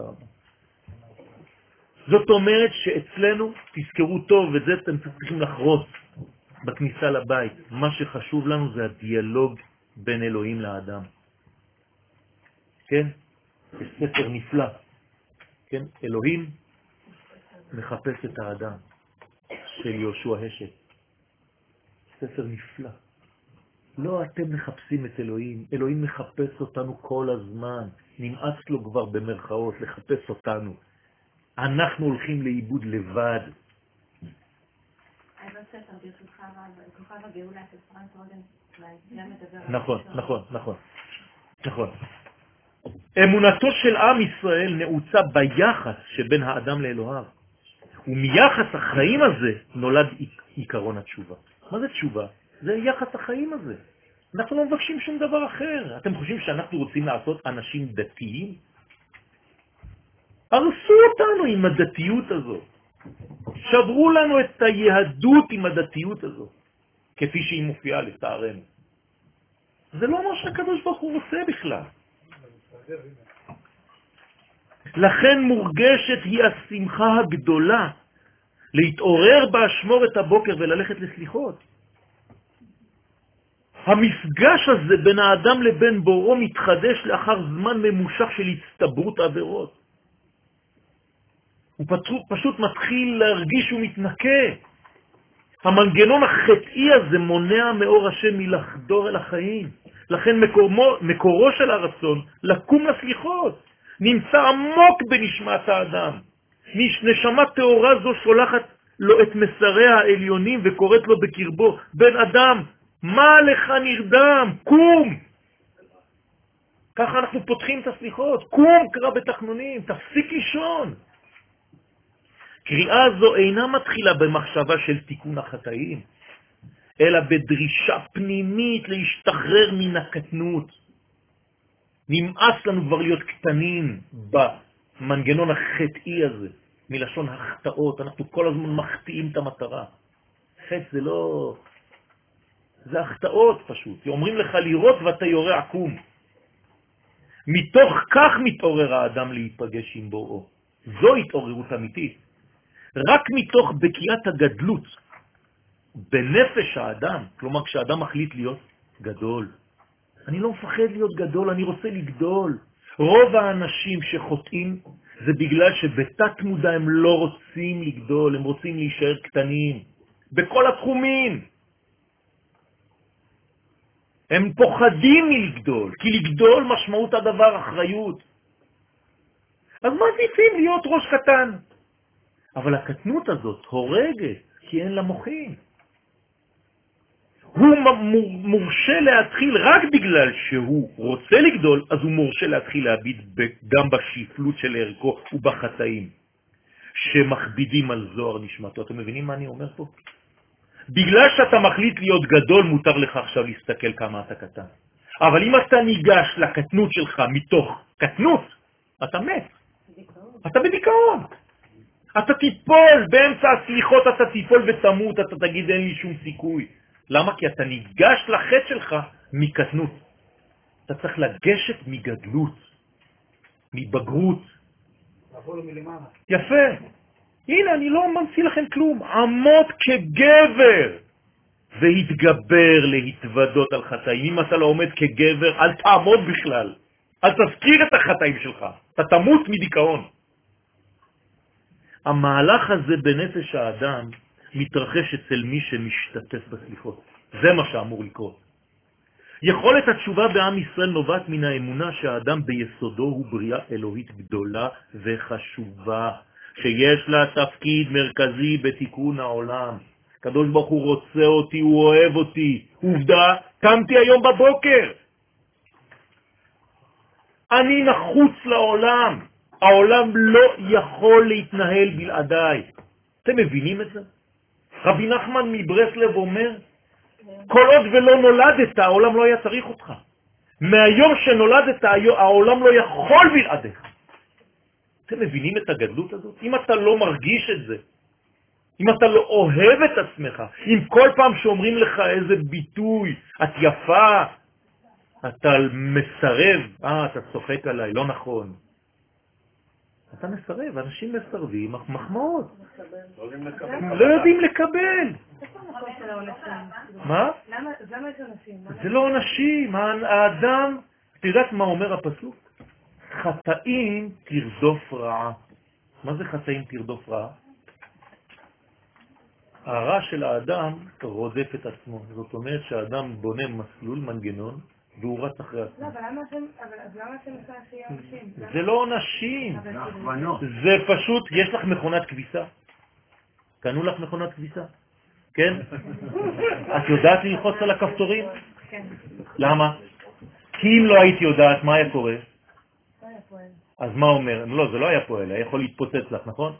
זאת אומרת שאצלנו, תזכרו טוב, וזה אתם צריכים לחרוץ בכניסה לבית. מה שחשוב לנו זה הדיאלוג בין אלוהים לאדם. כן? זה ספר נפלא. כן? אלוהים מחפש את האדם של יהושע השת. ספר נפלא. לא אתם מחפשים את אלוהים, אלוהים מחפש אותנו כל הזמן. נמאס לו כבר במרכאות לחפש אותנו. אנחנו הולכים לאיבוד לבד. אז הספר, ברשותך הרב, כוכב הגאולה של פרנק רודן, גם מדבר... נכון, נכון, נכון. נכון. אמונתו של עם ישראל נעוצה ביחס שבין האדם לאלוהיו. ומיחס החיים הזה נולד עיקרון התשובה. מה זה תשובה? זה יחס החיים הזה. אנחנו לא מבקשים שום דבר אחר. אתם חושבים שאנחנו רוצים לעשות אנשים דתיים? הרסו אותנו עם הדתיות הזו. שברו לנו את היהדות עם הדתיות הזו, כפי שהיא מופיעה לצערנו. זה לא מה שהקדוש ברוך הוא רוצה בכלל. לכן מורגשת היא השמחה הגדולה להתעורר באשמור את הבוקר וללכת לסליחות. המפגש הזה בין האדם לבין בוראו מתחדש לאחר זמן ממושך של הצטברות עבירות. הוא פשוט, פשוט מתחיל להרגיש ומתנקה. המנגנון החטאי הזה מונע מאור השם מלחדור אל החיים. לכן מקורו, מקורו של הרצון לקום לסליחות נמצא עמוק בנשמת האדם. נשמה תאורה זו שולחת לו את מסריה העליונים וקוראת לו בקרבו, בן אדם, מה לך נרדם? קום! ככה אנחנו פותחים את הסליחות. קום, קרא בתחנונים, תפסיק לישון. קריאה זו אינה מתחילה במחשבה של תיקון החטאים, אלא בדרישה פנימית להשתחרר מן הקטנות. נמאס לנו כבר להיות קטנים במנגנון החטאי הזה, מלשון החטאות. אנחנו כל הזמן מחטאים את המטרה. חטא זה לא... זה החטאות פשוט. אומרים לך לראות ואתה יורה עקום. מתוך כך מתעורר האדם להיפגש עם בוראו. זו התעוררות אמיתית. רק מתוך בקיעת הגדלות בנפש האדם, כלומר כשאדם מחליט להיות גדול. אני לא מפחד להיות גדול, אני רוצה לגדול. רוב האנשים שחוטאים זה בגלל שבתת מודע הם לא רוצים לגדול, הם רוצים להישאר קטנים, בכל התחומים. הם פוחדים מלגדול, כי לגדול משמעות הדבר אחריות. אז מה עדיפים להיות ראש קטן? אבל הקטנות הזאת הורגת, כי אין לה מוחים. הוא מורשה להתחיל רק בגלל שהוא רוצה לגדול, אז הוא מורשה להתחיל להביט גם בשפלות של ערכו ובחטאים שמכבידים על זוהר נשמתו. אתם מבינים מה אני אומר פה? בגלל שאתה מחליט להיות גדול, מותר לך עכשיו להסתכל כמה אתה קטן. אבל אם אתה ניגש לקטנות שלך מתוך קטנות, אתה מת. אתה בדיכאון. אתה תיפול באמצע הסליחות, אתה תיפול ותמות, אתה תגיד אין לי שום סיכוי. למה? כי אתה ניגש לחטא שלך מקטנות. אתה צריך לגשת מגדלות, מבגרות. יפה. הנה, אני לא ממציא לכם כלום. עמוד כגבר. והתגבר להתוודות על חטאים. אם אתה לא עומד כגבר, אל תעמוד בכלל. אל תזכיר את החטאים שלך. אתה תמות מדיכאון. המהלך הזה בנפש האדם מתרחש אצל מי שמשתתף בסליחות. זה מה שאמור לקרות. יכולת התשובה בעם ישראל נובעת מן האמונה שהאדם ביסודו הוא בריאה אלוהית גדולה וחשובה, שיש לה תפקיד מרכזי בתיקון העולם. הקדוש ברוך הוא רוצה אותי, הוא אוהב אותי. עובדה, קמתי היום בבוקר. אני נחוץ לעולם. העולם לא יכול להתנהל בלעדיי. אתם מבינים את זה? רבי נחמן מברסלב אומר, כל עוד ולא נולדת, העולם לא היה צריך אותך. מהיום שנולדת, העולם לא יכול בלעדיך. אתם מבינים את הגדלות הזאת? אם אתה לא מרגיש את זה, אם אתה לא אוהב את עצמך, אם כל פעם שאומרים לך איזה ביטוי, את יפה, אתה מסרב, אה, אתה צוחק עליי, לא נכון. אתה מסרב, אנשים מסרבים, מחמאות. לא יודעים לקבל. מה? למה יש אנשים? זה לא אנשים, האדם, אתה יודעת מה אומר הפסוק? חטאים תרדוף רעה. מה זה חטאים תרדוף רעה? הרע של האדם רודף את עצמו. זאת אומרת שהאדם בונה מסלול, מנגנון, והוא רץ אחרי עצמו. לא, אבל למה אתם עושה שיהיה אנשים? זה לא אנשים. זה פשוט, יש לך מכונת כביסה. קנו לך מכונת כביסה? כן? את יודעת ללחוץ על הכפתורים? כן. למה? כי אם לא הייתי יודעת, מה היה קורה? לא היה פועל. אז מה אומר? לא, זה לא היה פועל, היה יכול להתפוצץ לך, נכון?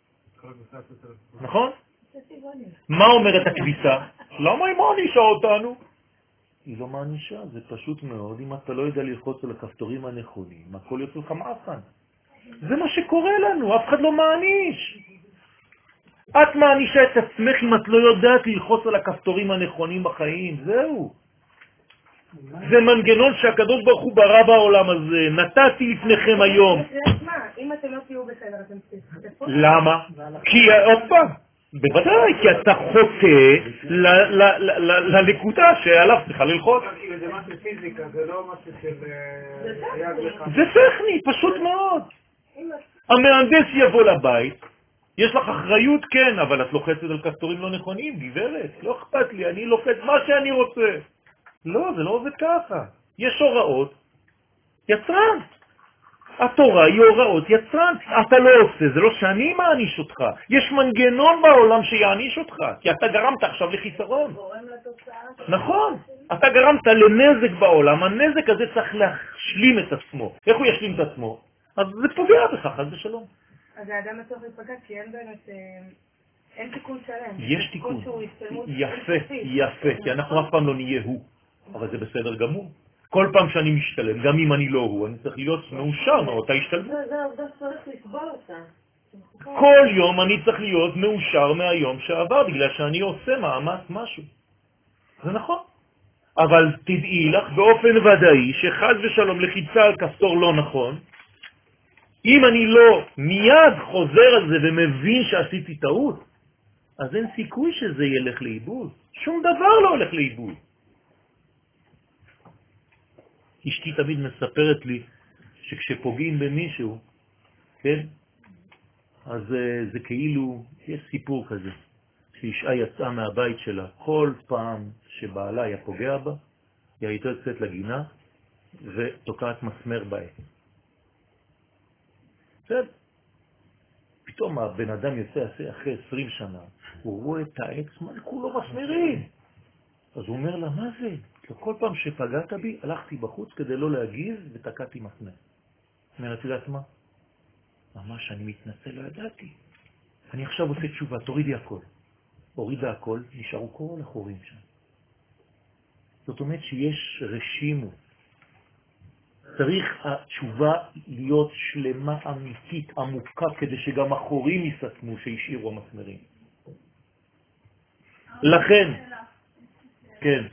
נכון? מה אומרת הכביסה? למה היא מענישה אותנו? היא לא מענישה, זה פשוט מאוד. אם אתה לא יודע ללחוץ על הכפתורים הנכונים, הכל יוצא לך מעפן. זה מה שקורה לנו, אף אחד לא מעניש. את מענישה את עצמך אם את לא יודעת ללחוץ על הכפתורים הנכונים בחיים, זהו. זה מנגנון שהקדוש ברוך הוא ברא בעולם הזה. נתתי לפניכם היום. מה? אם אתם לא תהיו בסדר, אתם תסתפו? למה? כי עוד פעם, בוודאי, כי אתה חוטא לנקודה שעליו צריכה ללחוץ. זה משהו פיזיקה, זה לא משהו של... זה טכני, פשוט מאוד. המהנדס יבוא לבית, יש לך אחריות, כן, אבל את לוחצת על כפתורים לא נכונים, גברת, לא אכפת לי, אני לוחץ מה שאני רוצה. לא, זה לא עובד ככה. יש הוראות, יצרן. התורה היא הוראות יצרן. אתה לא עושה, זה לא שאני מעניש אותך. יש מנגנון בעולם שיעניש אותך, כי אתה גרמת עכשיו לחיסרון. נכון, אתה גרמת לנזק בעולם, הנזק הזה צריך להשלים את עצמו. איך הוא ישלים את עצמו? אז זה פוגע בך, חס ושלום. אז האדם צריך להיפגע, כי אין באמת, אין תיקון שלם. יש תיקון. יפה, יפה, כי אנחנו אף פעם לא נהיה הוא. אבל זה בסדר גמור. כל פעם שאני משתלם, גם אם אני לא הוא, אני צריך להיות מאושר מאותה השתלמות. זה העובדה שצריך לסבול אותה. כל יום אני צריך להיות מאושר מהיום שעבר, בגלל שאני עושה מאמץ משהו. זה נכון. אבל תדעי לך באופן ודאי שחז ושלום לחיצה על כפתור לא נכון, אם אני לא מיד חוזר על זה ומבין שעשיתי טעות, אז אין סיכוי שזה ילך לאיבוד. שום דבר לא הולך לאיבוד. אשתי תמיד מספרת לי שכשפוגעים במישהו, כן, אז זה, זה כאילו, יש סיפור כזה, שאישה יצאה מהבית שלה, כל פעם שבעלה היה פוגע בה, היא הייתה יוצאת לגינה ותוקעת מסמר בעץ. בסדר? פתאום הבן אדם יוצא אחרי עשרים שנה, הוא רואה את העץ, מה כולו מסמרים? אז הוא אומר לה, מה זה? כל פעם שפגעת בי, הלכתי בחוץ כדי לא להגיב ותקעתי מסמר. אומרת, יודעת מה? ממש אני מתנצל, לא ידעתי. אני עכשיו עושה תשובה, תורידי הכל. הורידה הכל, נשארו כל החורים שם. זאת אומרת שיש רשימות. צריך התשובה להיות שלמה, אמיתית, עמוקה, כדי שגם החורים יסתמו שהשאירו המסמרים. לכן, כן.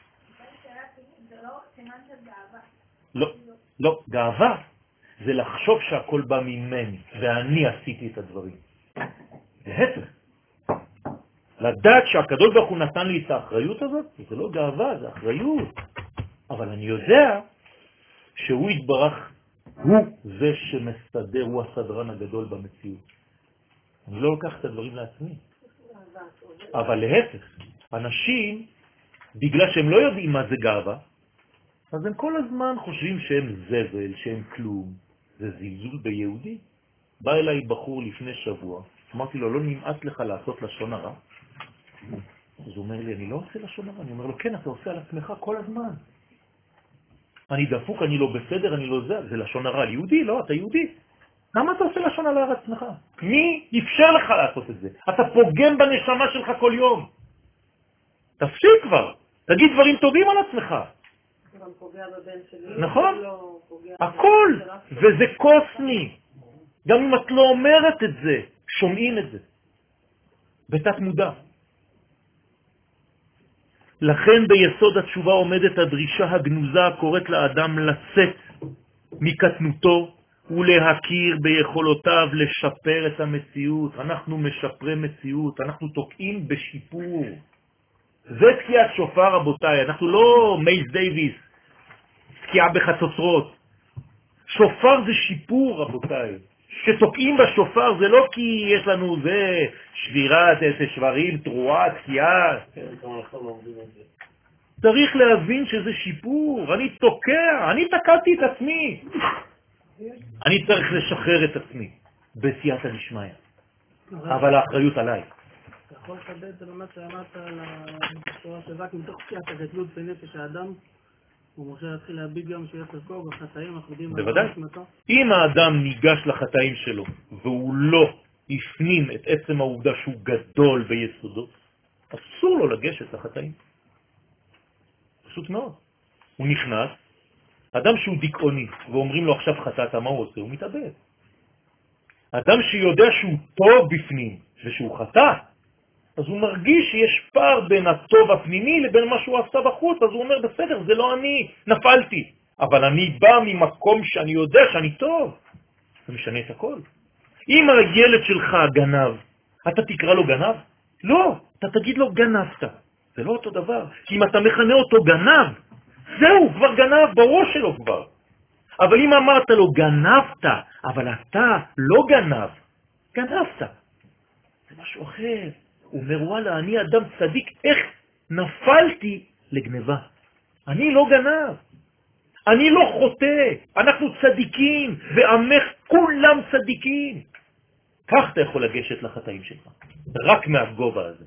לא, לא, גאווה זה לחשוב שהכל בא ממני, ואני עשיתי את הדברים. זה הפך. לדעת שהקדוש ברוך הוא נתן לי את האחריות הזאת, זה לא גאווה, זה אחריות. אבל אני יודע שהוא יתברך, הוא זה שמסדר, הוא הסדרן הגדול במציאות. אני לא לוקח את הדברים לעצמי. אבל להפך, אנשים, בגלל שהם לא יודעים מה זה גאווה, אז הם כל הזמן חושבים שהם זבל, שהם כלום. זה זלזול ביהודי. בא אליי בחור לפני שבוע, אמרתי לו, לא נמאס לך לעשות לשון הרע? אז הוא אומר לי, אני לא עושה לשון הרע. אני אומר לו, כן, אתה עושה על עצמך כל הזמן. אני דפוק, אני לא בסדר, אני לא זה. זה לשון הרע על יהודי? לא, אתה יהודי. למה אתה עושה לשון הרע על עצמך? מי אפשר לך לעשות את זה? אתה פוגם בנשמה שלך כל יום. תפסיק כבר. תגיד דברים טובים על עצמך. גם פוגע בבן שלי. נכון. הכל. וזה קוסמי. גם אם את לא אומרת את זה, שומעים את זה. בתת מודע. לכן ביסוד התשובה עומדת הדרישה הגנוזה הקוראת לאדם לצאת מקטנותו ולהכיר ביכולותיו לשפר את המציאות. אנחנו משפרי מציאות, אנחנו תוקעים בשיפור. זה תקיעת שופר, רבותיי, אנחנו לא מייס דייביס, תקיעה בחצוצרות. שופר זה שיפור, רבותיי. שתוקעים בשופר זה לא כי יש לנו זה שבירת, איזה שברים, תרועה, תקיעה. צריך להבין שזה שיפור. אני תוקע, אני תקעתי את עצמי. אני צריך לשחרר את עצמי בסייעתא דשמיא. אבל האחריות עליי. אתה יכול לחדד את מה שאמרת על התורה שרק מתוך תקיעת הגדלות בנפש האדם, הוא מורשה להתחיל להביט גם שיש חלקו בחטאים, אנחנו יודעים... בוודאי. אם האדם ניגש לחטאים שלו והוא לא יפנים את עצם העובדה שהוא גדול ביסודו, אסור לו לגשת לחטאים. פשוט מאוד. הוא נכנס, אדם שהוא דיכאוני ואומרים לו עכשיו חטאת, מה הוא עושה? הוא מתאבד. אדם שיודע שהוא טוב בפנים ושהוא חטא, אז הוא מרגיש שיש פער בין הטוב הפנימי לבין מה שהוא עשה בחוץ, אז הוא אומר, בסדר, זה לא אני, נפלתי, אבל אני בא ממקום שאני יודע שאני טוב. זה משנה את הכל. אם הילד שלך גנב, אתה תקרא לו גנב? לא, אתה תגיד לו גנבת. זה לא אותו דבר. כי אם אתה מכנה אותו גנב, זהו, כבר גנב בראש שלו כבר. אבל אם אמרת לו גנבת, אבל אתה לא גנב, גנבת. זה משהו אחר. הוא אומר, וואלה, אני אדם צדיק, איך נפלתי לגנבה? אני לא גנב, אני לא חוטא, אנחנו צדיקים, ועמך כולם צדיקים. כך אתה יכול לגשת לחטאים שלך, רק מהגובה הזה.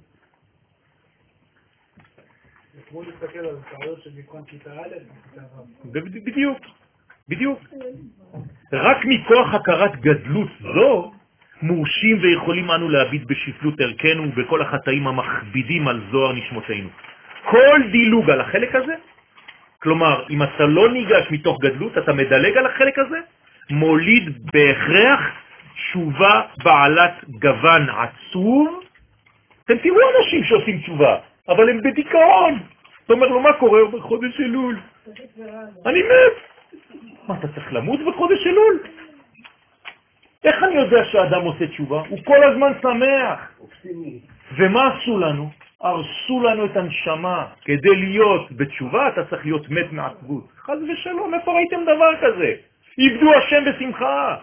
כמו להסתכל על טעויות של מכון כיתה א', בדיוק, בדיוק. רק מכוח הכרת גדלות זו, מורשים ויכולים אנו להביט בשפלות ערכנו ובכל החטאים המכבידים על זוהר נשמותינו. כל דילוג על החלק הזה, כלומר, אם אתה לא ניגש מתוך גדלות, אתה מדלג על החלק הזה, מוליד בהכרח תשובה בעלת גוון עצוב. אתם תראו אנשים שעושים תשובה, אבל הם בדיכאון. אתה אומר לו, מה קורה בחודש אלול? אני מת. מה, אתה צריך למות בחודש אלול? איך אני יודע שהאדם עושה תשובה? הוא כל הזמן שמח. ומה עשו לנו? הרסו לנו את הנשמה. כדי להיות בתשובה אתה צריך להיות מת מעצבות. חס ושלום, איפה ראיתם דבר כזה? עבדו השם בשמחה.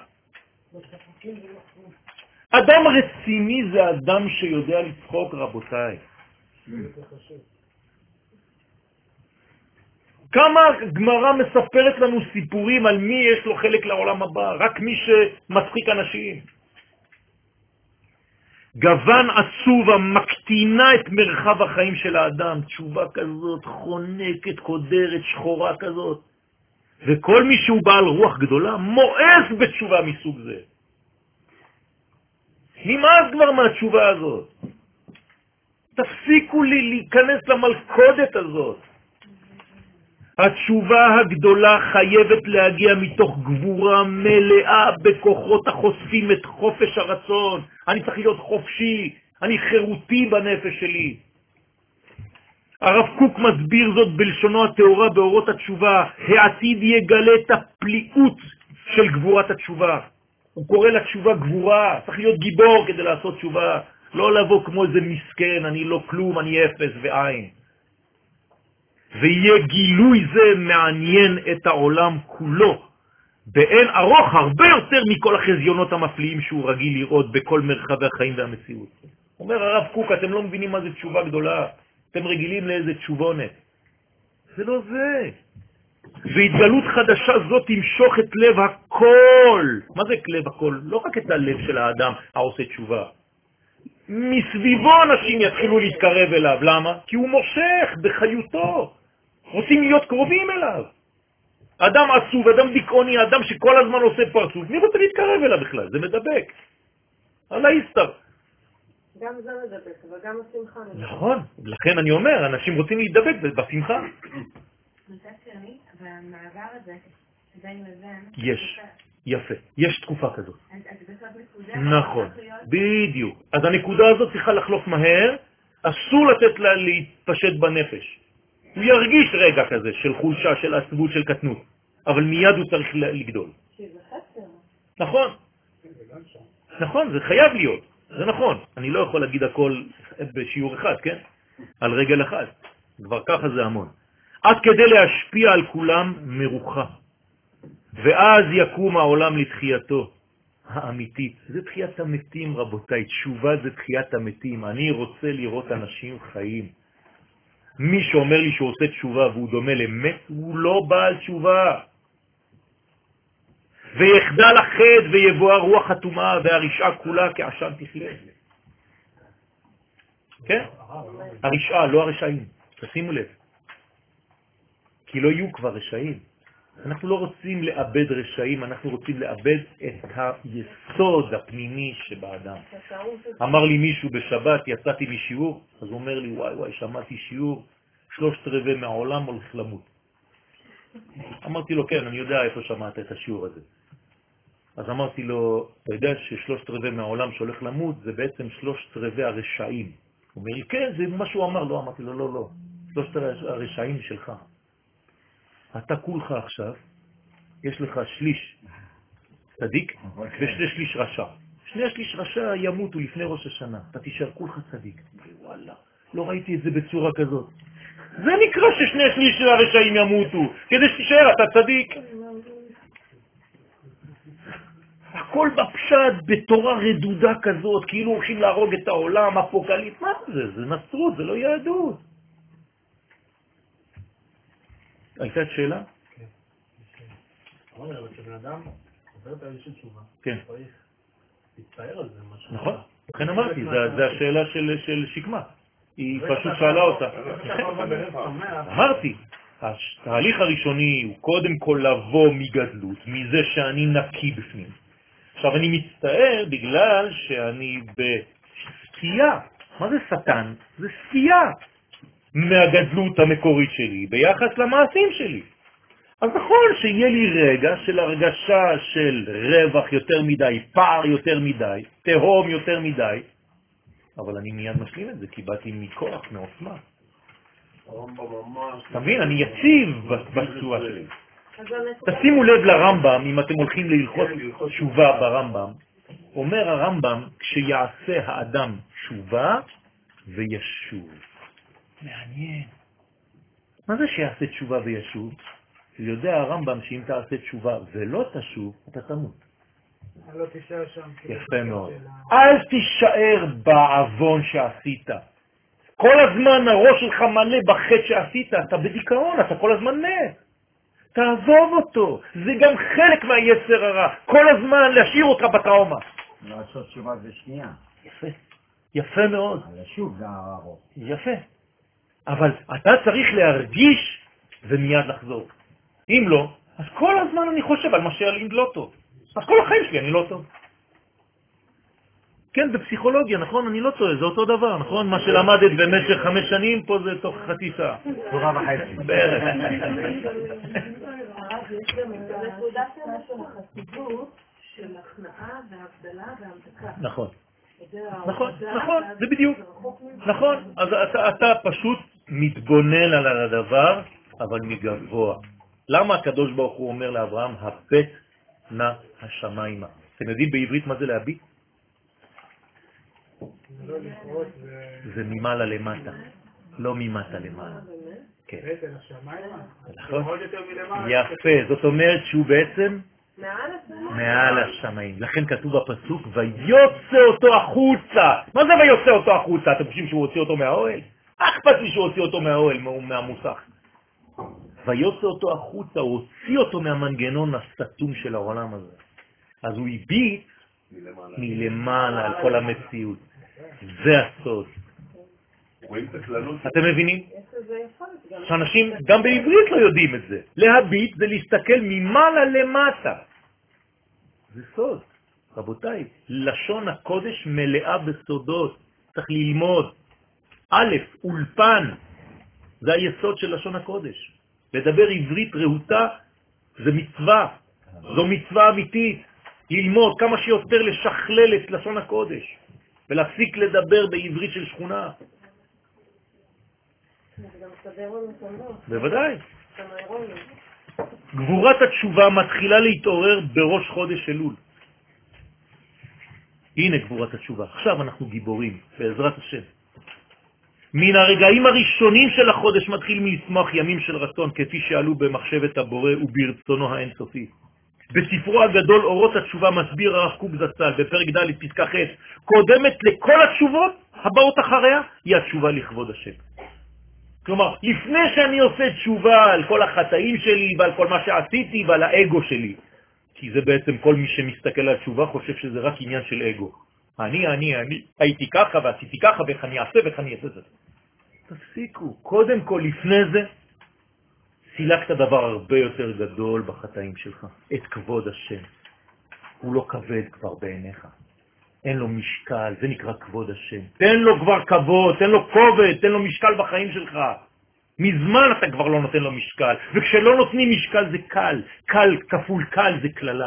אדם רציני זה אדם שיודע לצחוק, רבותיי. כמה גמרא מספרת לנו סיפורים על מי יש לו חלק לעולם הבא, רק מי שמצחיק אנשים. גוון עצוב המקטינה את מרחב החיים של האדם, תשובה כזאת, חונקת, קודרת, שחורה כזאת. וכל מי שהוא בעל רוח גדולה מואס בתשובה מסוג זה. נמאס כבר מהתשובה הזאת. תפסיקו לי להיכנס למלכודת הזאת. התשובה הגדולה חייבת להגיע מתוך גבורה מלאה בכוחות החושפים את חופש הרצון. אני צריך להיות חופשי, אני חירותי בנפש שלי. הרב קוק מסביר זאת בלשונו התאורה באורות התשובה, העתיד יגלה את הפליאות של גבורת התשובה. הוא קורא לתשובה גבורה, צריך להיות גיבור כדי לעשות תשובה. לא לבוא כמו איזה מסכן, אני לא כלום, אני אפס ועין. ויהיה גילוי זה מעניין את העולם כולו, באין ארוך הרבה יותר מכל החזיונות המפליאים שהוא רגיל לראות בכל מרחבי החיים והמציאות. אומר הרב קוק, אתם לא מבינים מה זה תשובה גדולה, אתם רגילים לאיזה תשובונת. זה לא זה. והתגלות חדשה זאת תמשוך את לב הכל. מה זה לב הכל? לא רק את הלב של האדם העושה תשובה. מסביבו אנשים יתחילו להתקרב אליו. למה? כי הוא מושך בחיותו. רוצים להיות קרובים אליו. אדם עצוב, אדם דיכאוני, אדם שכל הזמן עושה פרצוף, מי רוצה להתקרב אליו בכלל? זה מדבק. על ההסתר. גם זה מדבק, אבל גם השמחה מדבק. נכון, לכן אני אומר, אנשים רוצים להתדבק בשמחה. מצד שני, במעבר הזה, בין לבין... יש, יפה, יש תקופה כזאת. אז בסוף נקודה... נכון, בדיוק. אז הנקודה הזאת צריכה לחלוף מהר, אסור לתת לה להתפשט בנפש. הוא ירגיש רגע כזה של חולשה, של עצבות, של קטנות, אבל מיד הוא צריך לגדול. שזה חסר. נכון, נכון, זה חייב להיות, זה נכון. אני לא יכול להגיד הכל בשיעור אחד, כן? על רגל אחד. כבר ככה זה המון. עד כדי להשפיע על כולם מרוחה. ואז יקום העולם לתחייתו האמיתית. זה תחיית המתים, רבותיי. תשובה זה תחיית המתים. אני רוצה לראות אנשים חיים. מי שאומר לי שהוא עושה תשובה והוא דומה למת, הוא לא בעל תשובה. ויחדל החד ויבוא הרוח התומה והרשעה כולה כעשן תכלה. כן? הרשעה, לא הרשעים. תשימו לב. כי לא יהיו כבר רשעים. אנחנו לא רוצים לאבד רשעים, אנחנו רוצים לאבד את היסוד הפנימי שבאדם. אמר לי מישהו בשבת, יצאתי משיעור, אז הוא אומר לי, וואי וואי, שמעתי שיעור, שלושת רבעי מהעולם הולך למות. אמרתי לו, כן, אני יודע איפה שמעת את השיעור הזה. אז אמרתי לו, אתה יודע ששלושת רבעי מהעולם שהולך למות, זה בעצם שלושת רבעי הרשעים. הוא אומר לי, כן, זה מה שהוא אמר. לא, אמרתי לו, לא, לא, שלושת הרשעים שלך. אתה כולך עכשיו, יש לך שליש צדיק ושני שליש רשע. שני שליש רשע ימותו לפני ראש השנה. אתה תישאר כולך צדיק. וואלה, לא ראיתי את זה בצורה כזאת. זה נקרא ששני שליש של הרשעים ימותו, כדי שתישאר אתה צדיק. הכל בפשט, בתורה רדודה כזאת, כאילו הולכים להרוג את העולם, אפוקליפ. מה זה? זה נצרות, זה לא יהדות. הייתה את שאלה? כן. אבל אבל כשבן אדם עובר את האיש של תשובה, כן. צריך להצטער על זה משהו. נכון, לכן אמרתי, זה השאלה של שקמה. היא פשוט שאלה אותה. אמרתי, התהליך הראשוני הוא קודם כל לבוא מגדלות, מזה שאני נקי בפנים. עכשיו אני מצטער בגלל שאני בסטייה. מה זה שטן? זה סטייה. מהגדלות המקורית שלי ביחס למעשים שלי. אז נכון שיהיה לי רגע של הרגשה של רווח יותר מדי, פער יותר מדי, תהום יותר מדי, אבל אני מיד משלים את זה, כי באתי מכוח, מעוצמה. תבין, אני יציב בצורה שלי. תשימו לב לרמב"ם, אם אתם הולכים להלכות תשובה ברמב"ם, אומר הרמב"ם, כשיעשה האדם תשובה וישוב. מעניין. מה זה שיעשה תשובה וישוב? יודע הרמב"ם שאם תעשה תשובה ולא תשוב, אתה תמות. לא תישאר שם. יפה מאוד. אל תישאר בעוון שעשית. כל הזמן הראש שלך מלא בחטא שעשית, אתה בדיכאון, אתה כל הזמן מת. תעזוב אותו. זה גם חלק מהיצר הרע. כל הזמן להשאיר אותך בטראומה. לעשות תשובה בשנייה. יפה. יפה מאוד. לשוב זה הרע. יפה. אבל אתה צריך להרגיש ומיד לחזור. אם לא, אז כל הזמן אני חושב על מה שאני לא טוב. אז כל החיים שלי אני לא טוב. כן, בפסיכולוגיה, נכון? אני לא טועה, זה אותו דבר, נכון? מה שלמדת במשך חמש שנים, פה זה תוך חצי שעה. תורה וחצי. בערך. יש גם את הנקודה של החסידות של הכנעה והבדלה והמתקה. נכון. נכון, נכון, זה בדיוק. נכון, אז אתה, אתה פשוט מתבונן על הדבר, אבל מגבוה. למה הקדוש ברוך הוא אומר לאברהם, הבט נא השמיימה? אתם יודעים בעברית מה זה להביט? זה ממעלה למטה, לא ממטה למעלה. כן. נכון? יפה, זאת אומרת שהוא בעצם מעל השמיים. לכן כתוב בפסוק, ויוצא אותו החוצה. מה זה ויוצא אותו החוצה? אתם חושבים שהוא הוציא אותו מהאוהל? אכפת לי שהוא הוציא אותו מהאוהל, מהמוסך. ויוצא אותו החוצה, הוא הוציא אותו מהמנגנון הסתום של העולם הזה. אז הוא הביט מלמעלה על כל המציאות. זה הסוד. אתם מבינים? שאנשים גם בעברית לא יודעים את זה. להביט זה להסתכל ממעלה למטה. זה סוד. רבותיי, לשון הקודש מלאה בסודות. צריך ללמוד. א', אולפן. זה היסוד של לשון הקודש. לדבר עברית רהוטה זה מצווה. זו מצווה אמיתית. ללמוד כמה שיותר לשכלל את לשון הקודש. ולהפסיק לדבר בעברית של שכונה. בוודאי. גבורת התשובה מתחילה להתעורר בראש חודש אלול. הנה גבורת התשובה. עכשיו אנחנו גיבורים, בעזרת השם. מן הרגעים הראשונים של החודש מתחיל מלצמוח ימים של רצון, כפי שעלו במחשבת הבורא וברצונו האינסופי. בספרו הגדול אורות התשובה מסביר הרב קוק זצ"ל בפרק ד' פסקה ח', קודמת לכל התשובות הבאות אחריה היא התשובה לכבוד השם. כלומר, לפני שאני עושה תשובה על כל החטאים שלי ועל כל מה שעשיתי ועל האגו שלי, כי זה בעצם כל מי שמסתכל על תשובה חושב שזה רק עניין של אגו. אני, אני, אני, הייתי ככה ועשיתי ככה ואיך אני אעשה ואיך אני אעשה זה. תפסיקו. קודם כל, לפני זה, סילקת דבר הרבה יותר גדול בחטאים שלך, את כבוד השם. הוא לא כבד כבר בעיניך. אין לו משקל, זה נקרא כבוד השם. תן לו כבר כבוד, תן לו כובד, תן לו משקל בחיים שלך. מזמן אתה כבר לא נותן לו משקל, וכשלא נותנים משקל זה קל, קל כפול קל זה כללה.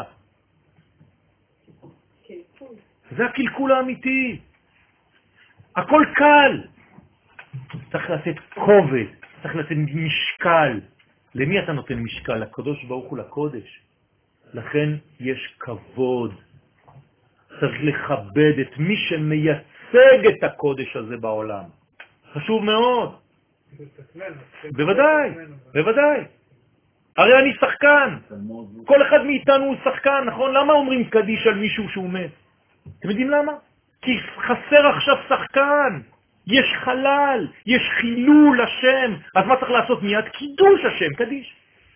זה הקלקול האמיתי. הכל קל. צריך לתת כובד, צריך לתת משקל. למי אתה נותן משקל? לקדוש ברוך הוא, לקודש. לכן יש כבוד. צריך לכבד את מי שמייצג את הקודש הזה בעולם. חשוב מאוד. בוודאי, בוודאי. הרי אני שחקן. כל אחד מאיתנו הוא שחקן, נכון? למה אומרים קדיש על מישהו שהוא מת? אתם יודעים למה? כי חסר עכשיו שחקן. יש חלל, יש חילול השם. אז מה צריך לעשות מיד? קידוש השם, קדיש.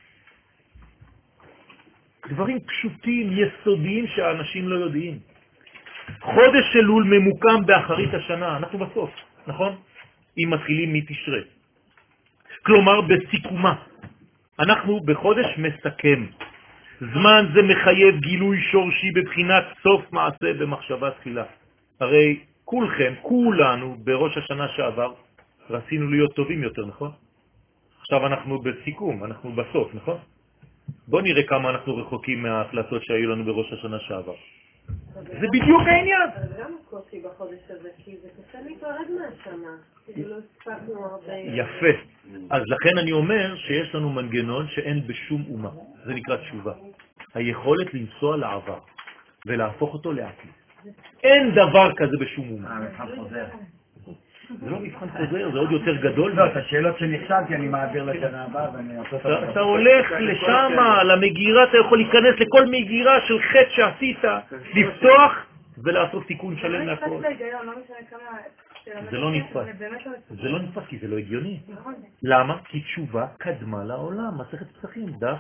דברים פשוטים, יסודיים שהאנשים לא יודעים. חודש אלול ממוקם באחרית השנה, אנחנו בסוף, נכון? אם מתחילים מתשרי. כלומר, בסיכומה. אנחנו בחודש מסכם. זמן זה מחייב גילוי שורשי בבחינת סוף מעשה במחשבה תחילה. הרי כולכם, כולנו, בראש השנה שעבר, רצינו להיות טובים יותר, נכון? עכשיו אנחנו בסיכום, אנחנו בסוף, נכון? בוא נראה כמה אנחנו רחוקים מההחלטות שהיו לנו בראש השנה שעבר. זה בדיוק העניין. אבל גם קושי בחודש הזה, כי זה קשה להתערד מהשנה. כאילו לא הספקנו הרבה... יפה. אז לכן אני אומר שיש לנו מנגנון שאין בשום אומה. זה נקרא תשובה. היכולת לנסוע לעבר ולהפוך אותו לעתיד. אין דבר כזה בשום אומה. זה לא מבחן חוזר, זה עוד יותר גדול. לא, את השאלות שנכשלתי אני מעביר לשנה הבאה ואני אעשה את אתה הולך לשם, למגירה, אתה יכול להיכנס לכל מגירה של חטא שעשית, לפתוח ולעשות תיקון שלם להכל. זה לא נתפס. זה לא נתפס כי זה לא הגיוני. למה? כי תשובה קדמה לעולם. מסכת פסחים, דף.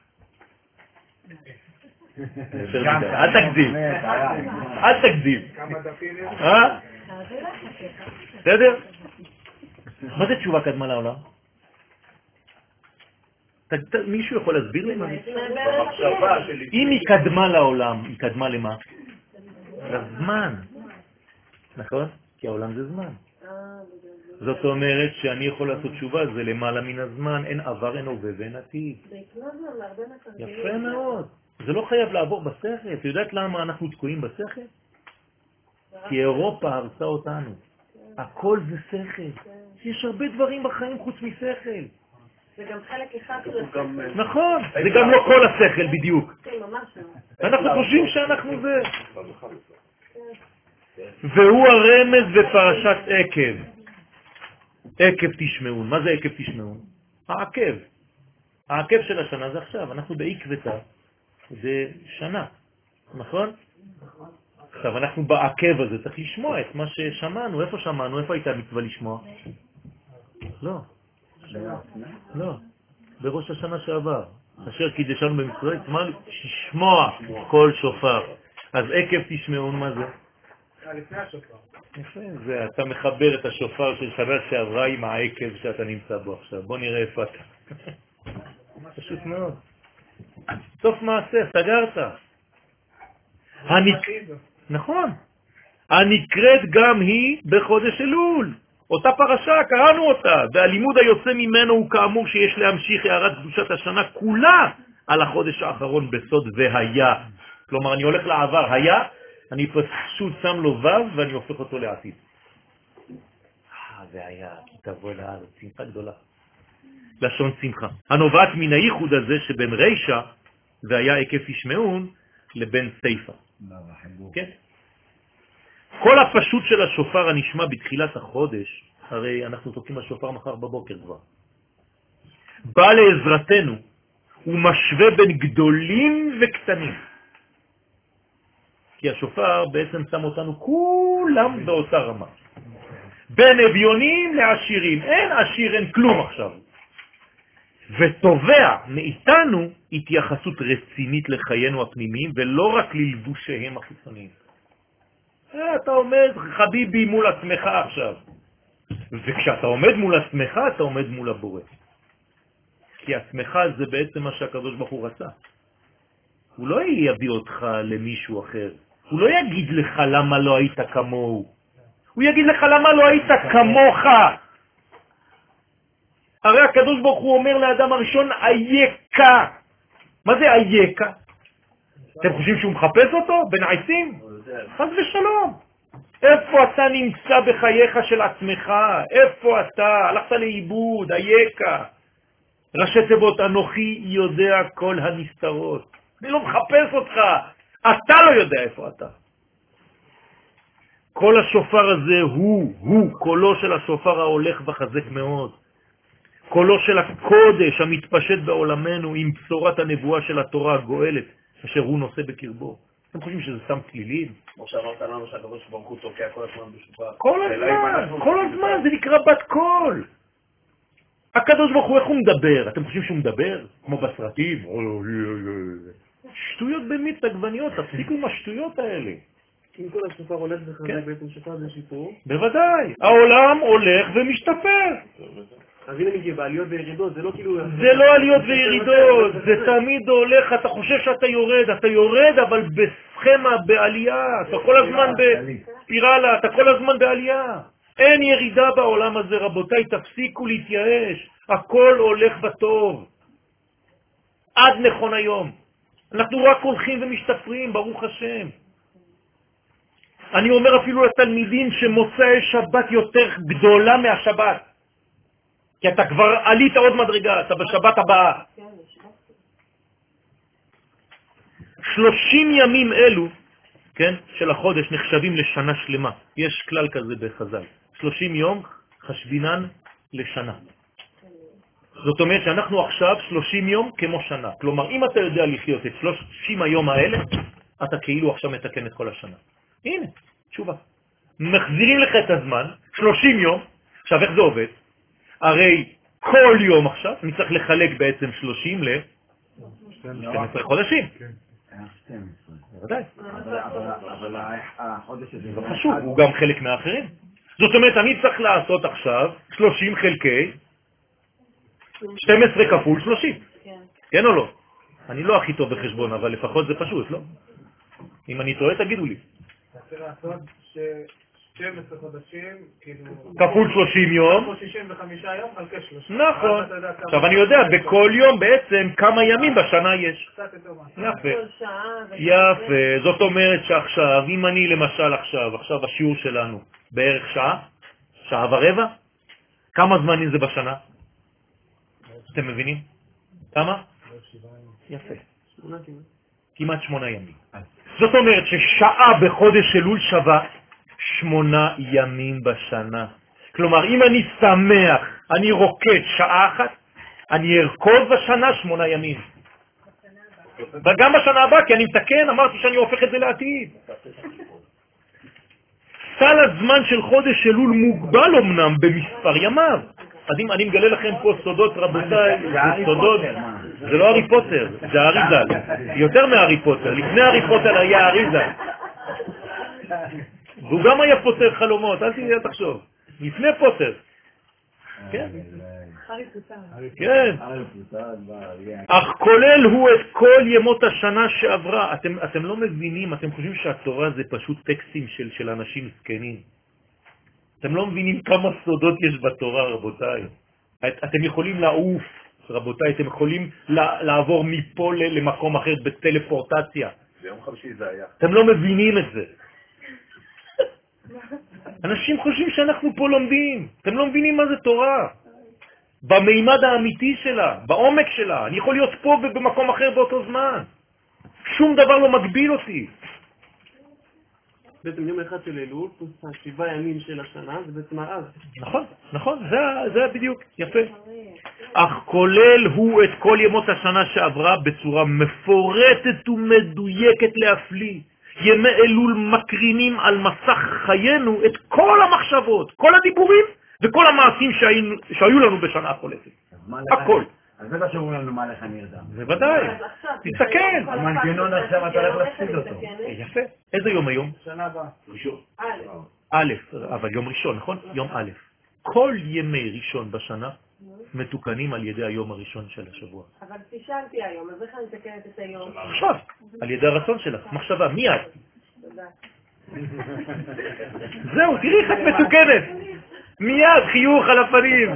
אל תקדים. אל תקדים. אה? בסדר? מה זה תשובה קדמה לעולם? מישהו יכול להסביר לי מה זה? אם היא קדמה לעולם, היא קדמה למה? לזמן. נכון? כי העולם זה זמן. זאת אומרת שאני יכול לעשות תשובה, זה למעלה מן הזמן, אין עבר, אין הווה ואין עתיד. יפה מאוד. זה לא חייב לעבור בשכל. את יודעת למה אנחנו תקועים בשכל? כי אירופה הרסה אותנו. הכל זה שכל. יש הרבה דברים בחיים חוץ משכל. זה גם חלק אחד של השכל. נכון, זה גם לא כל השכל בדיוק. אנחנו חושבים שאנחנו זה. והוא הרמז בפרשת עקב. עקב תשמעון. מה זה עקב תשמעון? העקב. העקב של השנה זה עכשיו. אנחנו בעקבתה. זה שנה. נכון? עכשיו אנחנו בעקב הזה. צריך לשמוע את מה ששמענו. איפה שמענו? איפה הייתה מצווה לשמוע? לא. לא. בראש השנה שעבר. אשר קידשנו במצרים, לשמוע כל שופר. אז עקב תשמעון, מה זה? לפני השופר. יפה, זה אתה מחבר את השופר של שנה שעברה עם העקב שאתה נמצא בו עכשיו. בוא נראה איפה אתה. פשוט מאוד. סוף מעשה, סגרת. נכון. הנקראת גם היא בחודש אלול. אותה פרשה, קראנו אותה, והלימוד היוצא ממנו הוא כאמור שיש להמשיך הערת קדושת השנה כולה על החודש האחרון בסוד והיה. כלומר, אני הולך לעבר, היה, אני פשוט שם לו וו ואני הופך אותו לעתיד. אה, והיה, כי תבוא לארץ, שמחה גדולה. לשון שמחה. הנובעת מן הייחוד הזה שבין רישה, והיה עקב ישמעון, לבין סייפה. כן? כל הפשוט של השופר הנשמע בתחילת החודש, הרי אנחנו תוקעים השופר מחר בבוקר כבר, בא לעזרתנו, הוא משווה בין גדולים וקטנים. כי השופר בעצם שם אותנו כולם באותה רמה. בין אביונים לעשירים. אין עשיר, אין כלום עכשיו. ותובע מאיתנו התייחסות רצינית לחיינו הפנימיים, ולא רק ללבושיהם החיצוניים. אתה עומד חביבי מול עצמך עכשיו. וכשאתה עומד מול עצמך, אתה עומד מול הבורא. כי עצמך זה בעצם מה שהקדוש ברוך הוא רצה. הוא לא יביא אותך למישהו אחר. הוא לא יגיד לך למה לא היית כמוהו. הוא יגיד לך למה לא היית כמוך. הרי הקדוש ברוך הוא אומר לאדם הראשון, אייכה. מה זה אייכה? אתם חושבים שהוא מחפש אותו בין העצים? חס ושלום. איפה אתה נמצא בחייך של עצמך? איפה אתה? הלכת לאיבוד, אייכה. ראשי תיבות, אנוכי יודע כל הנסתרות. אני לא מחפש אותך. אתה לא יודע איפה אתה. כל השופר הזה הוא, הוא, קולו של השופר ההולך וחזק מאוד. קולו של הקודש המתפשט בעולמנו עם בשורת הנבואה של התורה הגואלת, אשר הוא נושא בקרבו. אתם חושבים שזה סתם כלילים? כמו שאמרת לנו שהקדוש ברוך הוא תוקע כל הזמן בשופר. כל הזמן, כל הזמן, זה נקרא בת קול. הקדוש ברוך הוא, איך הוא מדבר? אתם חושבים שהוא מדבר? כמו בסרטים? שטויות במיץ עגבניות, תפסיקו עם השטויות האלה. אם כל השופר הולך וחזק בעצם שופר זה שיפור. בוודאי. העולם הולך ומשתפר. אז הנה מגיע, בעליות וירידות, זה לא כאילו... זה לא עליות וירידות, זה תמיד הולך, אתה חושב שאתה יורד, אתה יורד, אבל בסכמה, בעלייה, אתה כל הזמן בספירלה, אתה כל הזמן בעלייה. אין ירידה בעולם הזה, רבותיי, תפסיקו להתייאש, הכל הולך בטוב. עד נכון היום. אנחנו רק הולכים ומשתפרים, ברוך השם. אני אומר אפילו לתלמידים שמוצאי שבת יותר גדולה מהשבת. כי אתה כבר עלית עוד מדרגה, אתה בשבת הבאה. שלושים ימים אלו, כן, של החודש נחשבים לשנה שלמה. יש כלל כזה בחז"ל. שלושים יום חשבינן לשנה. זאת אומרת שאנחנו עכשיו שלושים יום כמו שנה. כלומר, אם אתה יודע לחיות את שלושים היום האלה, אתה כאילו עכשיו מתקן את כל השנה. הנה, תשובה. מחזירים לך את הזמן, שלושים יום. עכשיו, איך זה עובד? הרי כל יום עכשיו, אני צריך לחלק בעצם שלושים ל-שנים עשר חודשים. בוודאי. אבל החודש הזה... זה חשוב, הוא גם חלק מהאחרים. זאת אומרת, אני צריך לעשות עכשיו שלושים חלקי שתים עשרה כפול שלושים. כן או לא? אני לא הכי טוב בחשבון, אבל לפחות זה פשוט, לא? אם אני טועה, תגידו לי. צריך לעשות ש-שנים עשר חודשים, כאילו... כפול שלושים יום. שישים וחמישה יום, חלקי שלושים. נכון. עכשיו אני יודע, בכל יום בעצם כמה ימים בשנה יש. קצת יותר מה. יפה. יפה. זאת אומרת שעכשיו, אם אני למשל עכשיו, עכשיו השיעור שלנו בערך שעה, שעה ורבע, כמה זמנים זה בשנה? אתם מבינים? כמה? יפה. כמעט שמונה ימים. זאת אומרת ששעה בחודש אלול שווה שמונה ימים בשנה. כלומר, אם אני שמח, אני רוקד שעה אחת, אני ארקוד בשנה שמונה ימים. וגם בשנה הבאה, כי אני מתקן, אמרתי שאני הופך את זה לעתיד. סל הזמן של חודש אלול מוגבל אמנם במספר ימיו. אז אם אני מגלה לכם פה סודות, רבותיי, סודות, זה לא הארי פוטר, זה האריזל. יותר מהארי פוטר. לפני הארי פוטר היה האריזל. והוא גם היה פוטר חלומות, אל תהיה תחשוב. לפני פוטר. כן. כן. אך כולל הוא את כל ימות השנה שעברה. אתם, אתם לא מבינים, אתם חושבים שהתורה זה פשוט טקסטים של, של אנשים זקנים. אתם לא מבינים כמה סודות יש בתורה, רבותיי. את, אתם יכולים לעוף, רבותיי, אתם יכולים לעבור מפה למקום אחר בטלפורטציה. ביום חמישי זה היה. אתם לא מבינים את זה. אנשים חושבים שאנחנו פה לומדים. אתם לא מבינים מה זה תורה. במימד האמיתי שלה, בעומק שלה. אני יכול להיות פה ובמקום אחר באותו זמן. שום דבר לא מגביל אותי. בעצם יום אחד של אלול, פלוס השבעה ימים של השנה, זה בעצם האב. נכון, נכון, זה, זה בדיוק, יפה. אך כולל הוא את כל ימות השנה שעברה בצורה מפורטת ומדויקת להפליא. ימי אלול מקרינים על מסך חיינו את כל המחשבות, כל הדיבורים וכל המעשים שהיו, שהיו לנו בשנה החולפת. הכל. אז בטח שאומרים לנו מה לך נרדם. בוודאי. תסתכל. המנגנון עכשיו אתה הולך להפסיד אותו. יפה. איזה יום היום? שנה הבאה. ראשון. א', אבל יום ראשון, נכון? יום א'. כל ימי ראשון בשנה מתוקנים על ידי היום הראשון של השבוע. אבל תשאלתי היום, אז איך אני מתקנת את היום? עכשיו, על ידי הרצון שלך, מחשבה, מיד. תודה. זהו, תראי איך את מתוקנת. מיד, חיוך על הפנים.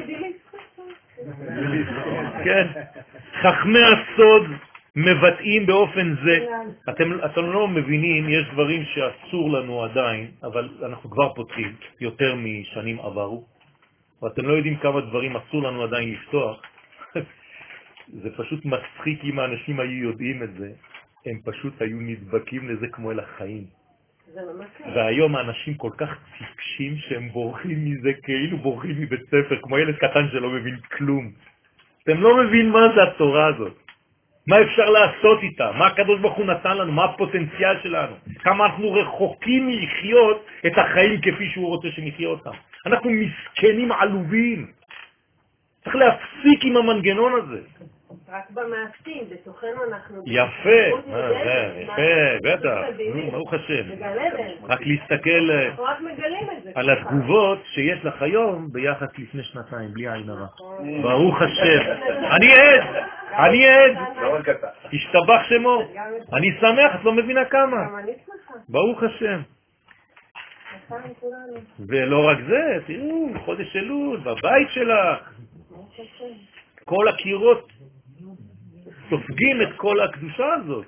כן. חכמי הסוד מבטאים באופן זה. אתם, אתם לא מבינים, יש דברים שאסור לנו עדיין, אבל אנחנו כבר פותחים יותר משנים עברו. ואתם לא יודעים כמה דברים אסור לנו עדיין לפתוח. זה פשוט מצחיק אם האנשים היו יודעים את זה. הם פשוט היו נדבקים לזה כמו אל החיים. והיום האנשים כל כך טיפשים שהם בורחים מזה כאילו בורחים מבית ספר, כמו ילד קטן שלא מבין כלום. אתם לא מבין מה זה התורה הזאת. מה אפשר לעשות איתה? מה הקדוש ברוך הוא נתן לנו? מה הפוטנציאל שלנו? כמה אנחנו רחוקים מלחיות את החיים כפי שהוא רוצה שנחיה אותם. אנחנו מסכנים עלובים. צריך להפסיק עם המנגנון הזה. רק במעשים, בתוכנו אנחנו... יפה, יפה, בטח, ברוך השם. רק להסתכל על התגובות שיש לך היום ביחס לפני שנתיים, בלי עין הרע. ברוך השם. אני עד, אני עד. תשתבח שמו. אני שמח, את לא מבינה כמה. ברוך השם. ולא רק זה, תראו, חודש אלול, בבית שלך. כל הקירות סופגים את כל הקדושה הזאת.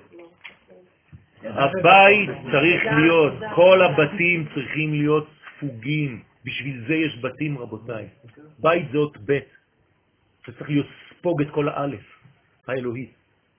הבית צריך להיות, כל הבתים צריכים להיות ספוגים. בשביל זה יש בתים, רבותיי. בית זה אות בית. זה צריך להיות ספוג את כל האלף, האלוהית.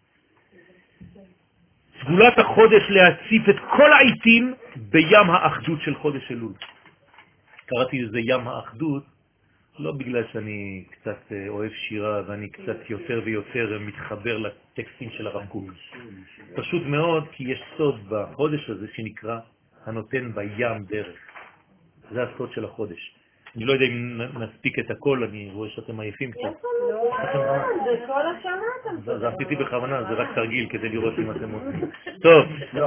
סגולת החודש להציף את כל העיתים בים האחדות של חודש אלול. קראתי לזה ים האחדות, לא בגלל שאני קצת אוהב שירה ואני קצת יותר ויותר מתחבר לטקסטים של הרב קוק. פשוט מאוד כי יש סוד בחודש הזה שנקרא הנותן בים דרך. זה הסוד של החודש. אני לא יודע אם נספיק את הכל, אני רואה שאתם עייפים קצת. זה כל השנה. זה עשיתי בכוונה, זה רק תרגיל כדי לראות אם אתם עושים. טוב.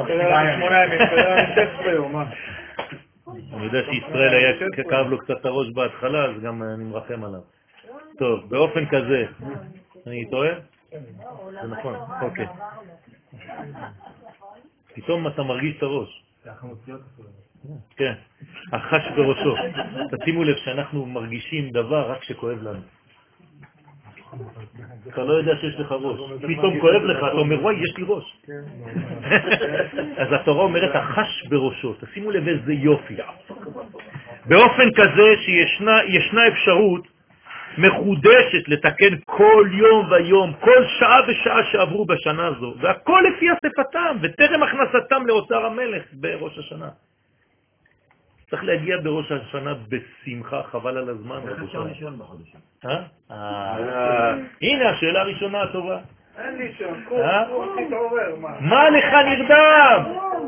אני יודע שישראל היה כאב לו קצת הראש בהתחלה, אז גם אני מרחם עליו. טוב, באופן כזה, אני טועה? זה נכון, אוקיי. פתאום אתה מרגיש את הראש. כן, החש בראשו. תשימו לב שאנחנו מרגישים דבר רק שכואב לנו. אתה לא יודע שיש לך ראש. פתאום כואב לך, אתה אומר, וואי, יש לי ראש. אז התורה אומרת, החש בראשו. תשימו לב איזה יופי. באופן כזה שישנה אפשרות מחודשת לתקן כל יום ויום, כל שעה ושעה שעברו בשנה הזו, והכל לפי אספתם, וטרם הכנסתם לאוצר המלך בראש השנה. צריך להגיע בראש השנה בשמחה, חבל על הזמן. איך אפשר לישון בחודשים? הנה השאלה הראשונה הטובה. אין לי שם, כוח תתעורר, מה? מה לך נרדם?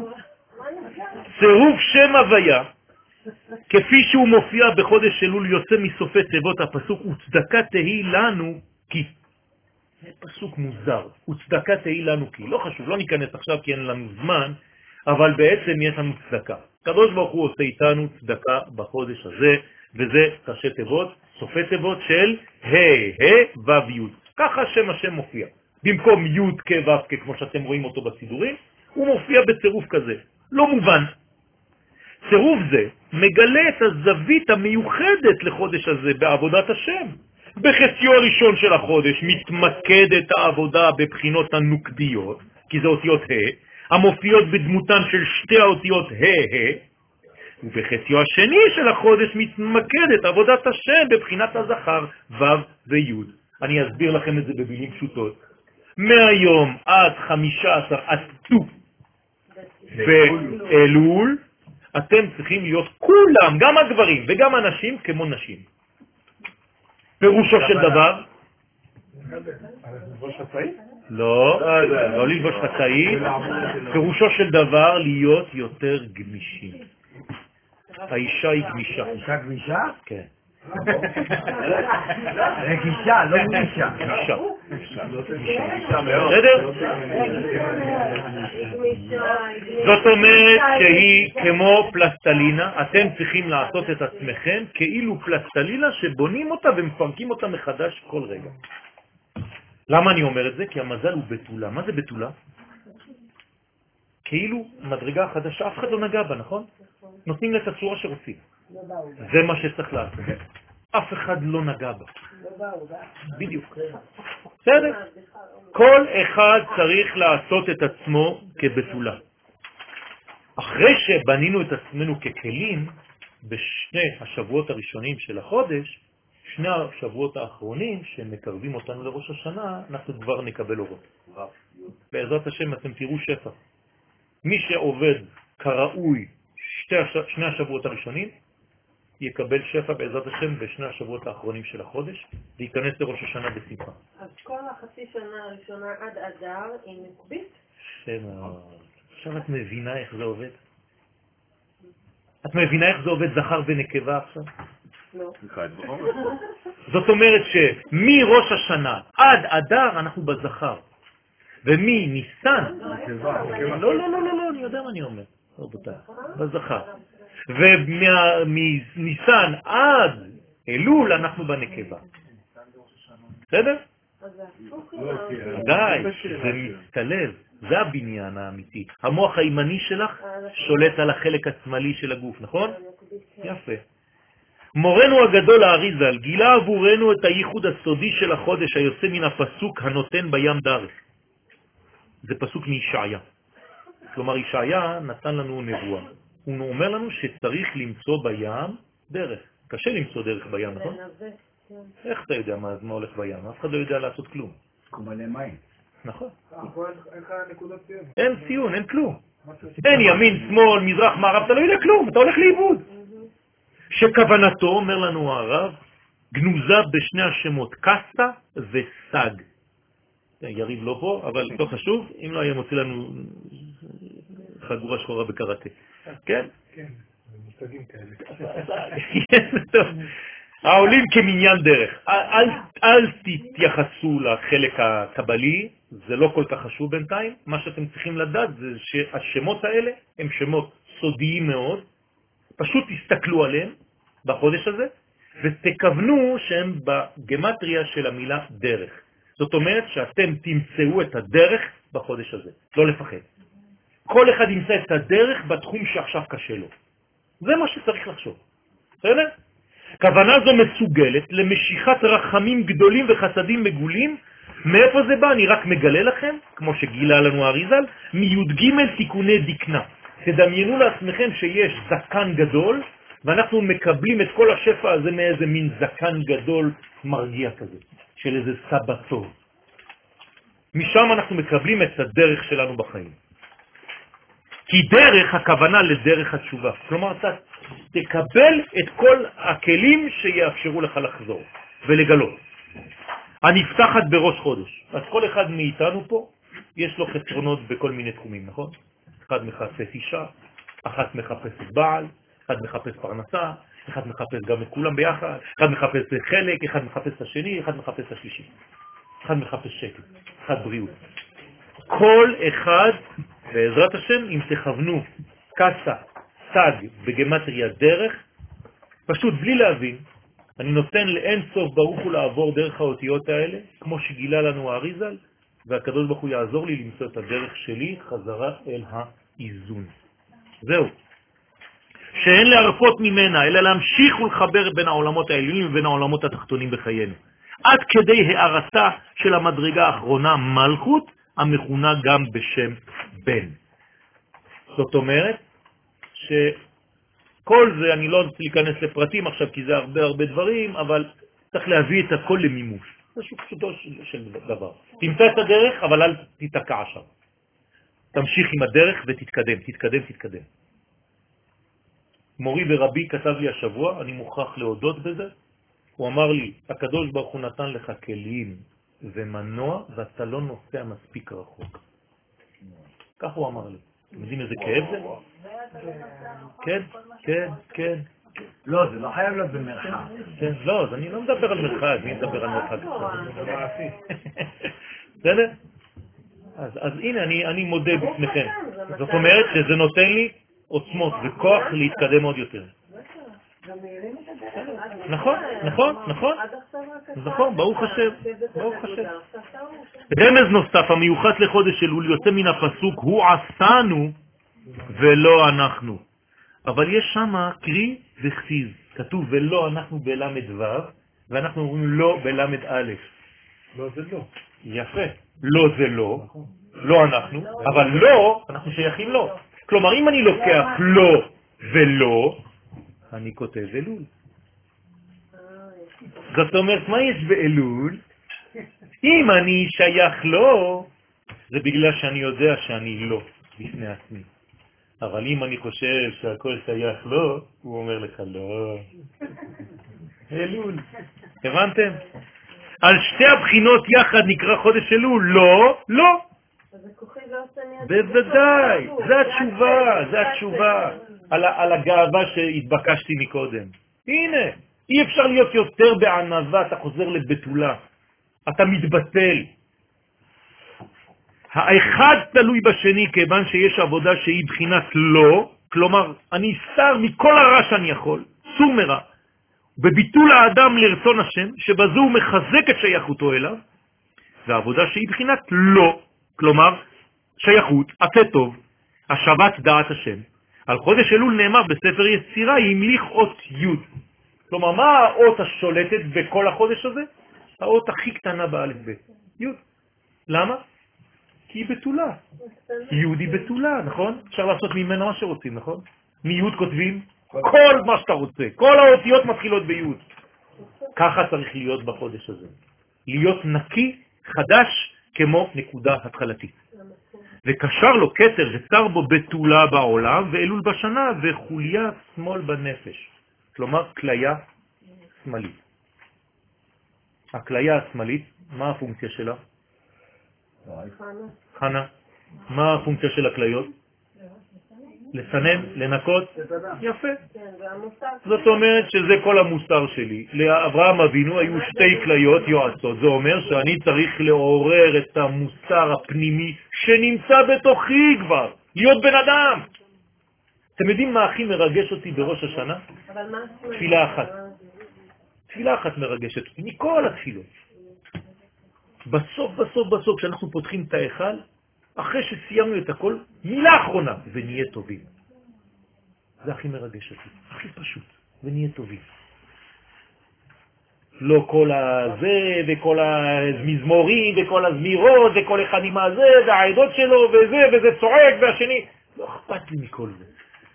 צירוף שם הוויה, כפי שהוא מופיע בחודש אלול יוצא מסופי תיבות הפסוק, וצדקה תהי לנו כי. זה פסוק מוזר, וצדקה תהי לנו כי. לא חשוב, לא ניכנס עכשיו כי אין לנו זמן, אבל בעצם יש לנו צדקה. קדוש ברוך הוא עושה איתנו צדקה בחודש הזה, וזה ראשי תיבות, סופי תיבות של ה' ה' ו' י'. ככה שם השם מופיע. במקום י' כ' ו' כ' כמו שאתם רואים אותו בסידורים, הוא מופיע בצירוף כזה. לא מובן. צירוף זה מגלה את הזווית המיוחדת לחודש הזה בעבודת השם. בחציו הראשון של החודש מתמקדת העבודה בבחינות הנוקדיות, כי זה אותיות ה', המופיעות בדמותן של שתי האותיות ה' ה', ובחציו השני של החודש מתמקדת עבודת השם בבחינת הזכר ו' וי'. אני אסביר לכם את זה במילים פשוטות. מהיום עד חמישה עשר עטו באלול, אתם צריכים להיות כולם, גם הגברים וגם הנשים, כמו נשים. פירושו של דבר, לא, לא ללבוש חצאי, פירושו של דבר להיות יותר גמישים. האישה היא גמישה. אישה גמישה? כן. רגישה, לא גמישה. גמישה. בסדר? זאת אומרת שהיא כמו פלסטלינה, אתם צריכים לעשות את עצמכם כאילו פלסטלינה שבונים אותה ומפרקים אותה מחדש כל רגע. למה אני אומר את זה? כי המזל הוא בתולה. מה זה בתולה? כאילו מדרגה חדשה, אף אחד לא נגע בה, נכון? נותנים לה את הצורה שרוצים. זה מה שצריך לעשות. אף אחד לא נגע בה. בדיוק. בסדר? כל אחד צריך לעשות את עצמו כבתולה. אחרי שבנינו את עצמנו ככלים, בשני השבועות הראשונים של החודש, שני השבועות האחרונים שמקרבים אותנו לראש השנה, אנחנו כבר נקבל אורות. בעזרת השם אתם תראו שפע. מי שעובד כראוי שתי, שני השבועות הראשונים, יקבל שפע בעזרת השם בשני השבועות האחרונים של החודש, וייכנס לראש השנה בשמחה. אז כל החצי שנה הראשונה עד אדר היא נקבית? שמה, עכשיו את מבינה איך זה עובד? את מבינה איך זה עובד זכר ונקבה עכשיו? לא. זאת אומרת שמראש השנה עד אדר אנחנו בזכר, ומי ניסן, לא, לא, לא, לא, לא, אני יודע מה אני אומר, רבותיי, בזכר. ומניסן עד אלול אנחנו בנקבה. בסדר? די, זה מצטלב, זה הבניין האמיתי. המוח הימני שלך שולט על החלק השמאלי של הגוף, נכון? יפה. מורנו הגדול האריזל גילה עבורנו את הייחוד הסודי של החודש היוצא מן הפסוק הנותן בים דרך. זה פסוק מישעיה. כלומר, ישעיה נתן לנו נבואה. הוא אומר לנו שצריך למצוא בים דרך. קשה למצוא דרך בים, נכון? איך אתה יודע מה, מה הולך בים? אף אחד לא יודע לעשות כלום. מלא מים. נכון. איך הנקודת ציון? אין ציון, אין כלום. אין ימין, שמאל, מזרח, מערב, אתה לא יודע כלום, אתה הולך לאיבוד. שכוונתו, אומר לנו הרב, גנוזה בשני השמות, קסה וסג. יריב לא פה, אבל לא חשוב, אם לא היה מוציא לנו חגורה שחורה בקראטה. כן? כן, מושגים כאלה. טוב. העולים כמניין דרך. אל, אל תתייחסו לחלק הקבלי, זה לא כל כך חשוב בינתיים. מה שאתם צריכים לדעת זה שהשמות האלה הם שמות סודיים מאוד. פשוט תסתכלו עליהם בחודש הזה, ותכוונו שהם בגמטריה של המילה דרך. זאת אומרת שאתם תמצאו את הדרך בחודש הזה. לא לפחד. כל אחד ימצא את הדרך בתחום שעכשיו קשה לו. זה מה שצריך לחשוב. בסדר? כוונה זו מסוגלת למשיכת רחמים גדולים וחסדים מגולים. מאיפה זה בא? אני רק מגלה לכם, כמו שגילה לנו אריזל, מי"ג תיקוני דקנה. תדמיינו לעצמכם שיש זקן גדול, ואנחנו מקבלים את כל השפע הזה מאיזה מין זקן גדול מרגיע כזה, של איזה סבא טוב. משם אנחנו מקבלים את הדרך שלנו בחיים. כי דרך הכוונה לדרך התשובה. כלומר, אתה תקבל את כל הכלים שיאפשרו לך לחזור ולגלות. הנפתחת בראש חודש. אז כל אחד מאיתנו פה, יש לו חסרונות בכל מיני תחומים, נכון? אחד מחפש אישה, אחת מחפשת בעל, אחד מחפש פרנסה, אחד מחפש גם את כולם ביחד, אחד מחפש חלק, אחד מחפש את השני, אחד מחפש את השלישי. אחד מחפש שקט, אחד בריאות. כל אחד, בעזרת השם, אם תכוונו קסה, סג, בגמטריה דרך, פשוט בלי להבין, אני נותן לאין סוף ברוך הוא לעבור דרך האותיות האלה, כמו שגילה לנו האריזל, והקדוש ברוך הוא יעזור לי למצוא את הדרך שלי חזרה אל האיזון. זהו. שאין להרפות ממנה, אלא להמשיך ולחבר בין העולמות העליונים ובין העולמות התחתונים בחיינו. עד כדי הערתה של המדרגה האחרונה, מלכות, המכונה גם בשם בן. זאת אומרת, שכל זה, אני לא רוצה להיכנס לפרטים עכשיו, כי זה הרבה הרבה דברים, אבל צריך להביא את הכל למימוש. זה פשוטו של דבר. תמצא את הדרך, אבל אל תתקע שם. תמשיך עם הדרך ותתקדם, תתקדם, תתקדם. מורי ורבי כתב לי השבוע, אני מוכרח להודות בזה, הוא אמר לי, הקדוש ברוך הוא נתן לך כלים ומנוע, ואתה לא נוסע מספיק רחוק. כך הוא אמר לי. אתם יודעים איזה כאב זה? כן, כן, כן. לא, זה לא חייב להיות במרחק. כן, לא, אז אני לא מדבר על מרחק, אני מדבר על מרחק. בסדר? אז הנה, אני מודה בפניכם. זאת אומרת שזה נותן לי עוצמות וכוח להתקדם עוד יותר. נכון, נכון, נכון. נכון, ברוך השם, ברוך השם. רמז נוסף המיוחד לחודש אלול יוצא מן הפסוק, הוא עשנו ולא אנחנו. אבל יש שם קרי וכסיז. כתוב ולא אנחנו בלמד ו' ואנחנו אומרים לא בלמד א'. לא זה לא. יפה. לא זה לא, לא אנחנו, אבל לא, אנחנו שייכים לא. כלומר, אם אני לוקח לא ולא, אני כותב אלול. זאת אומרת, מה יש באלול? אם אני שייך לא, זה בגלל שאני יודע שאני לא בפני עצמי. אבל אם אני חושב שהכל שייך לא, הוא אומר לך לא. אלול. הבנתם? על שתי הבחינות יחד נקרא חודש אלול, לא, לא. בוודאי, זה התשובה, זה התשובה על הגאווה שהתבקשתי מקודם. הנה, אי אפשר להיות יותר בענווה, אתה חוזר לבטולה, אתה מתבטל. האחד תלוי בשני כיוון שיש עבודה שהיא בחינת לא, כלומר אני שר מכל הרע שאני יכול, סור מרע, בביטול האדם לרצון השם, שבזו הוא מחזק את שייכותו אליו, והעבודה שהיא בחינת לא, כלומר שייכות, עשה טוב, השבת דעת השם. על חודש אלול נאמר בספר יצירה, ימליך אות י'. כלומר, מה האות השולטת בכל החודש הזה? האות הכי קטנה באלף ב', י'. למה? כי היא בתולה. י' היא בתולה, נכון? אפשר לעשות ממנה מה שרוצים, נכון? מי' כותבים כל מה שאתה רוצה. כל האותיות מתחילות בי'. ככה צריך להיות בחודש הזה. להיות נקי, חדש, כמו נקודה התחלתית. וקשר לו כתר וצר בו בתולה בעולם, ואלול בשנה, וחוליה שמאל בנפש. כלומר, כליה שמאלית. הכליה השמאלית, מה הפונקציה שלה? חנה. מה הפונקציה של הכליות? לסנן, לנקות. יפה. זאת אומרת שזה כל המוסר שלי. לאברהם אבינו היו שתי כליות יועצות. זה אומר שאני צריך לעורר את המוסר הפנימי שנמצא בתוכי כבר. להיות בן אדם. אתם יודעים מה הכי מרגש אותי בראש השנה? תפילה אחת. תפילה אחת מרגשת אותי מכל התפילות. בסוף, בסוף, בסוף, כשאנחנו פותחים את האחד, אחרי שסיימנו את הכל, מילה אחרונה, ונהיה טובים. זה הכי מרגש אותי, הכי פשוט, ונהיה טובים. לא כל הזה, וכל המזמורים, וכל הזמירות, וכל אחד עם הזה, והעדות שלו, וזה, וזה צועק, והשני. לא אכפת לי מכל זה.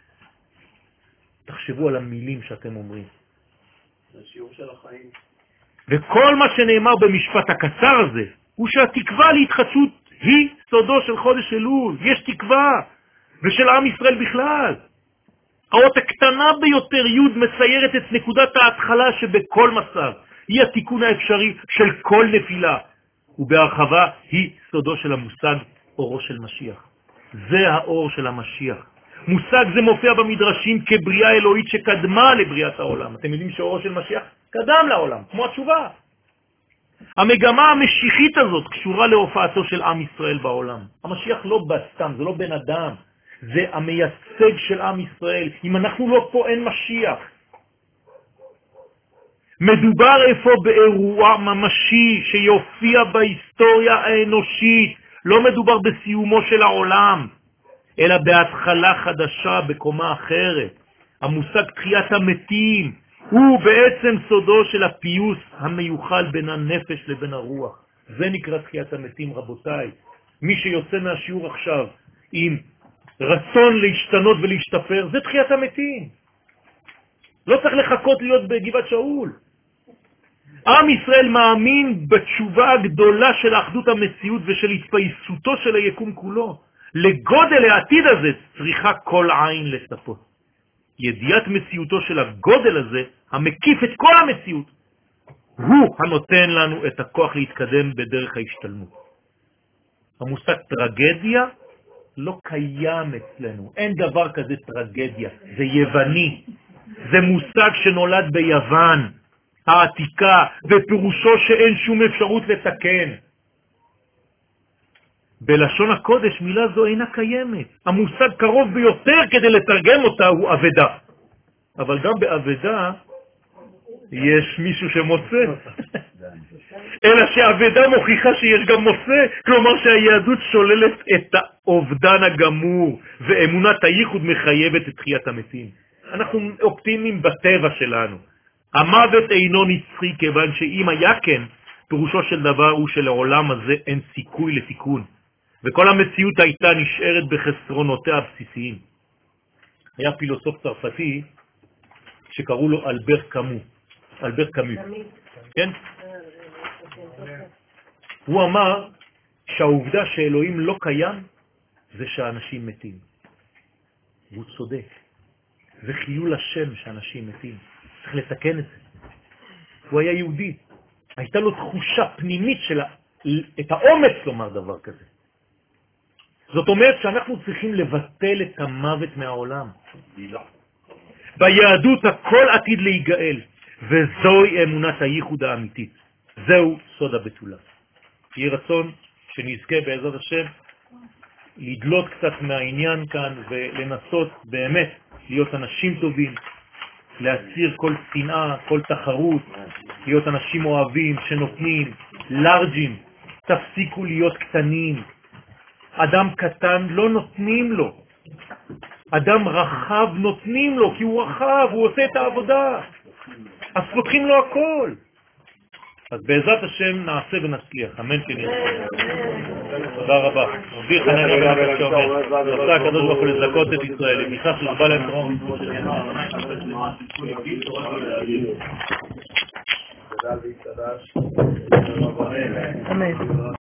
תחשבו על המילים שאתם אומרים. זה שיעור של החיים. וכל מה שנאמר במשפט הקצר הזה, הוא שהתקווה להתחדשות היא סודו של חודש אלול. יש תקווה. ושל עם ישראל בכלל. האות הקטנה ביותר, י', מציירת את נקודת ההתחלה שבכל מצב. היא התיקון האפשרי של כל נפילה, ובהרחבה היא סודו של המושג אורו של משיח. זה האור של המשיח. מושג זה מופיע במדרשים כבריאה אלוהית שקדמה לבריאת העולם. אתם יודעים שאורו של משיח קדם לעולם, כמו התשובה. המגמה המשיחית הזאת קשורה להופעתו של עם ישראל בעולם. המשיח לא בסתם, זה לא בן אדם, זה המייצג של עם ישראל. אם אנחנו לא פה, אין משיח. מדובר איפה באירוע ממשי שיופיע בהיסטוריה האנושית. לא מדובר בסיומו של העולם, אלא בהתחלה חדשה בקומה אחרת. המושג תחיית המתים הוא בעצם סודו של הפיוס המיוחל בין הנפש לבין הרוח. זה נקרא תחיית המתים, רבותיי. מי שיוצא מהשיעור עכשיו עם רצון להשתנות ולהשתפר, זה תחיית המתים. לא צריך לחכות להיות בגבעת שאול. עם ישראל מאמין בתשובה הגדולה של האחדות המציאות ושל התפייסותו של היקום כולו. לגודל העתיד הזה צריכה כל עין לצפות. ידיעת מציאותו של הגודל הזה, המקיף את כל המציאות, הוא הנותן לנו את הכוח להתקדם בדרך ההשתלמות. המושג טרגדיה לא קיים אצלנו. אין דבר כזה טרגדיה. זה יווני. זה מושג שנולד ביוון העתיקה, ופירושו שאין שום אפשרות לתקן. בלשון הקודש מילה זו אינה קיימת. המושג קרוב ביותר כדי לתרגם אותה הוא עבדה. אבל גם בעבדה יש מישהו שמוצא. אלא שעבדה מוכיחה שיש גם מוצא, כלומר שהיהדות שוללת את האובדן הגמור, ואמונת הייחוד מחייבת את תחיית המתים. אנחנו אופטימיים בטבע שלנו. המוות אינו נצחי, כיוון שאם היה כן, פירושו של דבר הוא שלעולם הזה אין סיכוי לתיקון. וכל המציאות הייתה נשארת בחסרונותיה הבסיסיים. היה פילוסוף צרפתי שקראו לו אלבר קאמו. אלבר קאמו. כן? הוא אמר שהעובדה שאלוהים לא קיים זה שאנשים מתים. והוא צודק. זה חילול השם שאנשים מתים. צריך לתקן את זה. הוא היה יהודי. הייתה לו תחושה פנימית של את האומץ לומר דבר כזה. זאת אומרת שאנחנו צריכים לבטל את המוות מהעולם. ביהדות הכל עתיד להיגאל, וזוהי אמונת הייחוד האמיתית. זהו סוד הבתולה. יהיה רצון שנזכה בעזרת השם לדלות קצת מהעניין כאן ולנסות באמת להיות אנשים טובים, להסיר כל שנאה, כל תחרות, להיות אנשים אוהבים שנותנים, לארג'ים. תפסיקו להיות קטנים. אדם קטן לא נותנים לו. אדם רחב נותנים לו, כי הוא רחב, הוא עושה את העבודה. אז פותחים לו הכל. אז בעזרת השם נעשה ונצליח. אמן כן ירצה. תודה רבה. רבי חנניה בן עקשיא אומר, רצה הקדוש ברוך הוא לזכות את ישראל, למיכה שרבה להם תורה ומצוות. אמן.